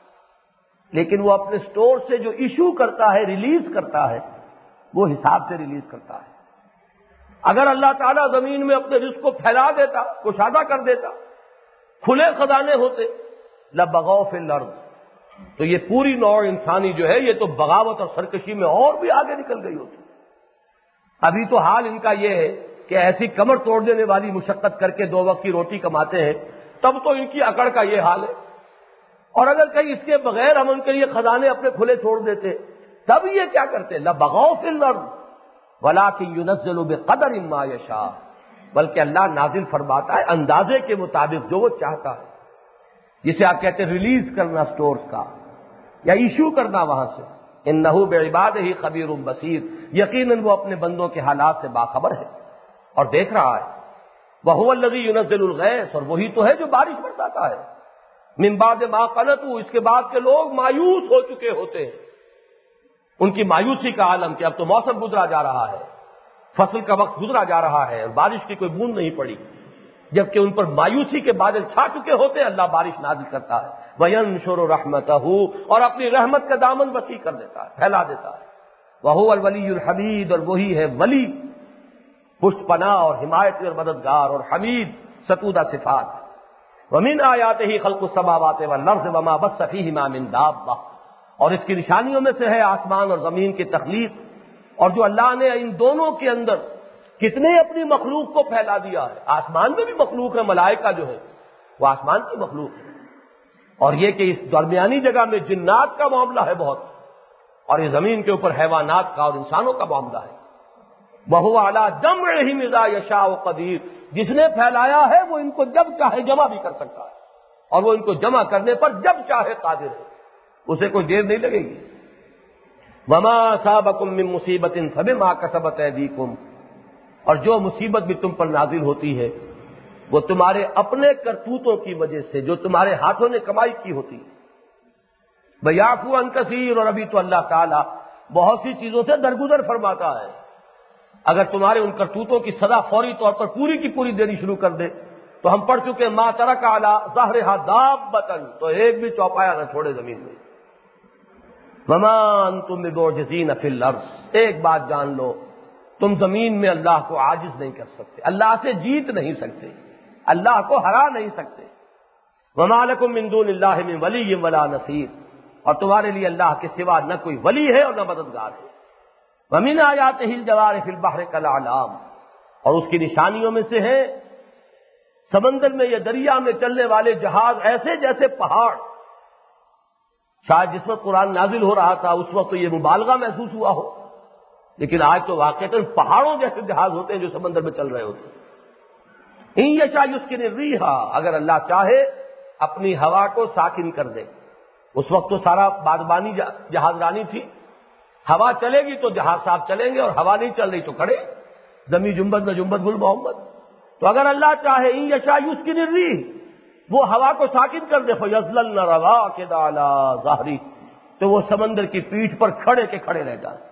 لیکن وہ اپنے سٹور سے جو ایشو کرتا ہے، ریلیز کرتا ہے، وہ حساب سے ریلیز کرتا ہے۔ اگر اللہ تعالیٰ زمین میں اپنے رزق کو پھیلا دیتا، کشادہ کر دیتا، کھلے خزانے ہوتے، لبغوا فی الارض، تو یہ پوری نوع انسانی جو ہے یہ تو بغاوت اور سرکشی میں اور بھی آگے نکل گئی ہوتی۔ ابھی تو حال ان کا یہ ہے کہ ایسی کمر توڑ دینے والی مشقت کر کے 2 وقت کی روٹی کماتے ہیں، تب تو ان کی اکڑ کا یہ حال ہے، اور اگر کہیں اس کے بغیر ہم ان کے لیے خزانے اپنے کھلے چھوڑ دیتے تب یہ کیا کرتے؟ لبغوا فی الارض ولکن ينزل بقدر ما یشاء، بلکہ اللہ نازل فرماتا ہے اندازے کے مطابق جو وہ چاہتا ہے، جسے آپ کہتے ہیں ریلیز کرنا سٹورز کا یا ایشو کرنا وہاں سے۔ انہ بعبادہ خبیر بصیر، یقیناً وہ اپنے بندوں کے حالات سے باخبر ہے اور دیکھ رہا ہے۔ وہو الذی ینزل الغیث، اور وہی تو ہے جو بارش برساتا ہے، من بعد ما قنطوا، اس کے بعد کے لوگ مایوس ہو چکے ہوتے ہیں، ان کی مایوسی کا عالم کہ اب تو موسم گزرا جا رہا ہے، فصل کا وقت گزرا جا رہا ہے اور بارش کی کوئی بوند نہیں پڑی، جبکہ ان پر مایوسی کے بادل چھا چکے ہوتے، اللہ بارش نازل کرتا ہے، وَيَنشُرُ رَحْمَتَهُ، اور اپنی رحمت کا دامن وسیع کر دیتا ہے، پھیلا دیتا ہے، وَهُوَ الْوَلِيُّ الْحَمِيدُ، اور وہی ہے ولی، پشت پناہ اور حمایت اور مددگار، اور حمید ستودہ صفات۔ وَمِنْ آيَاتِهِ خَلْقُ السَّمَاوَاتِ وَالْأَرْضِ وَمَا بَثَّ فِيهِمَا مِنْ دَابَّةٍ، اور اس کی نشانیوں میں سے ہے آسمان اور زمین کی تخلیق، اور جو اللہ نے ان دونوں کے اندر کتنے اپنی مخلوق کو پھیلا دیا ہے۔ آسمان میں بھی مخلوق ہے، ملائکہ جو ہے وہ آسمان کی مخلوق ہے، اور یہ کہ اس درمیانی جگہ میں جنات کا معاملہ ہے بہت، اور یہ زمین کے اوپر حیوانات کا اور انسانوں کا معاملہ ہے۔ وَهُوَ عَلَىٰ جَمْعِهِمْ إِذَا يَشَاءُ قَدِيرٌ، جس نے پھیلایا ہے وہ ان کو جب چاہے جمع بھی کر سکتا ہے، اور وہ ان کو جمع کرنے پر جب چاہے قادر ہے، اسے کوئی دیر نہیں لگے گی۔ وَمَا أَصَابَكُم مِّن مُّصِيبَةٍ فَبِمَا كَسَبَتْ أَيْدِيكُمْ، اور جو مصیبت بھی تم پر نازل ہوتی ہے وہ تمہارے اپنے کرتوتوں کی وجہ سے، جو تمہارے ہاتھوں نے کمائی کی ہوتی ہے۔ وَيَعْفُو عَن كَثِيرٍ، اور ابھی تو اللہ تعالیٰ بہت سی چیزوں سے درگزر فرماتا ہے۔ اگر تمہارے ان کرتوتوں کی سزا فوری طور پر پوری کی پوری دینی شروع کر دے تو ہم پڑھ چکے مَا تَرَكَ عَلَىٰ ظَهْرِهَا دَابَّةً، تو ایک بھی چوپایا نہ چھوڑے زمین میں۔ وَمَا أَنتُم بِمُعْجِزِينَ فِي الْأَرْضِ، ایک بات جان لو، تم زمین میں اللہ کو عاجز نہیں کر سکتے، اللہ سے جیت نہیں سکتے، اللہ کو ہرا نہیں سکتے۔ وَمَا لَكُم مِّن دُونِ اللَّهِ مِن وَلِيٍّ وَلَا نَصِيرٍ، اور تمہارے لیے اللہ کے سوا نہ کوئی ولی ہے اور نہ مددگار ہے۔ وَمِنْ آيَاتِهِ الْجَوَارِ فِي الْبَحْرِ كَالْأَعْلَامِ، اور اس کی نشانیوں میں سے ہے سمندر میں یا دریا میں چلنے والے جہاز ایسے جیسے پہاڑ۔ شاید جس وقت قرآن نازل ہو رہا تھا اس وقت تو یہ مبالغہ محسوس ہوا ہو، لیکن آج تو واقعتاً پہاڑوں جیسے جہاز ہوتے ہیں جو سمندر میں چل رہے ہوتے ہیں۔ إِن يَشَأْ يُسْكِنِ الرِّيحَ، اگر اللہ چاہے اپنی ہوا کو ساکن کر دے۔ اس وقت تو سارا بادبانی جہاز رانی تھی، ہوا چلے گی تو جہاز صاحب چلیں گے، اور ہوا نہیں چل رہی تو کھڑے، زمین جنبت نہ جنبت گل محمد۔ تو اگر اللہ چاہے إِن يَشَأْ يُسْكِنِ الرِّيحَ، وہ ہوا کو ساکن کر دے، فَيَظْلَلْنَ رَوَاكِدَ عَلَىٰ ظَهْرِهِ، تو وہ سمندر کی پیٹھ پر کھڑے کے کھڑے رہ جائیں۔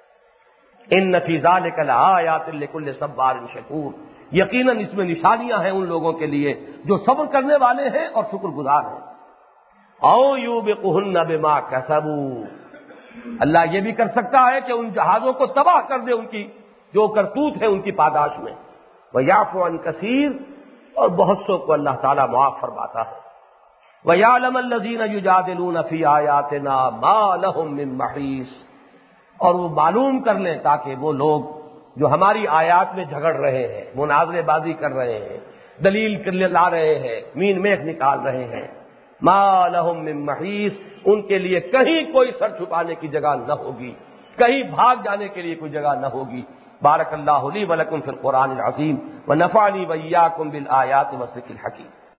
ان فی ذلک لآیات لکل صبار شکور، یقیناً اس میں نشانیاں ہیں ان لوگوں کے لیے جو صبر کرنے والے ہیں اور شکر گزار ہیں۔ او یوبقہن بما کسبوا، اللہ یہ بھی کر سکتا ہے کہ ان جہازوں کو تباہ کر دے ان کی جو کرتوت ہے ان کی پاداش میں۔ ویعفو عن کثیر، اور بہت سو کو اللہ تعالیٰ معاف فرماتا ہے۔ ویعلم الذین یجادلون فی آیاتنا ما لہم من محیص، اور وہ معلوم کر لیں تاکہ وہ لوگ جو ہماری آیات میں جھگڑ رہے ہیں، مناظرے بازی کر رہے ہیں، دلیل لا رہے ہیں، مین میخ نکال رہے ہیں، ما لہم من محیص، ان کے لیے کہیں کوئی سر چھپانے کی جگہ نہ ہوگی، کہیں بھاگ جانے کے لیے کوئی جگہ نہ ہوگی۔ بارک اللہ لی ولکم فی القرآن العظیم ونفعنی وإیاکم بالآیات والذکر الحکیم۔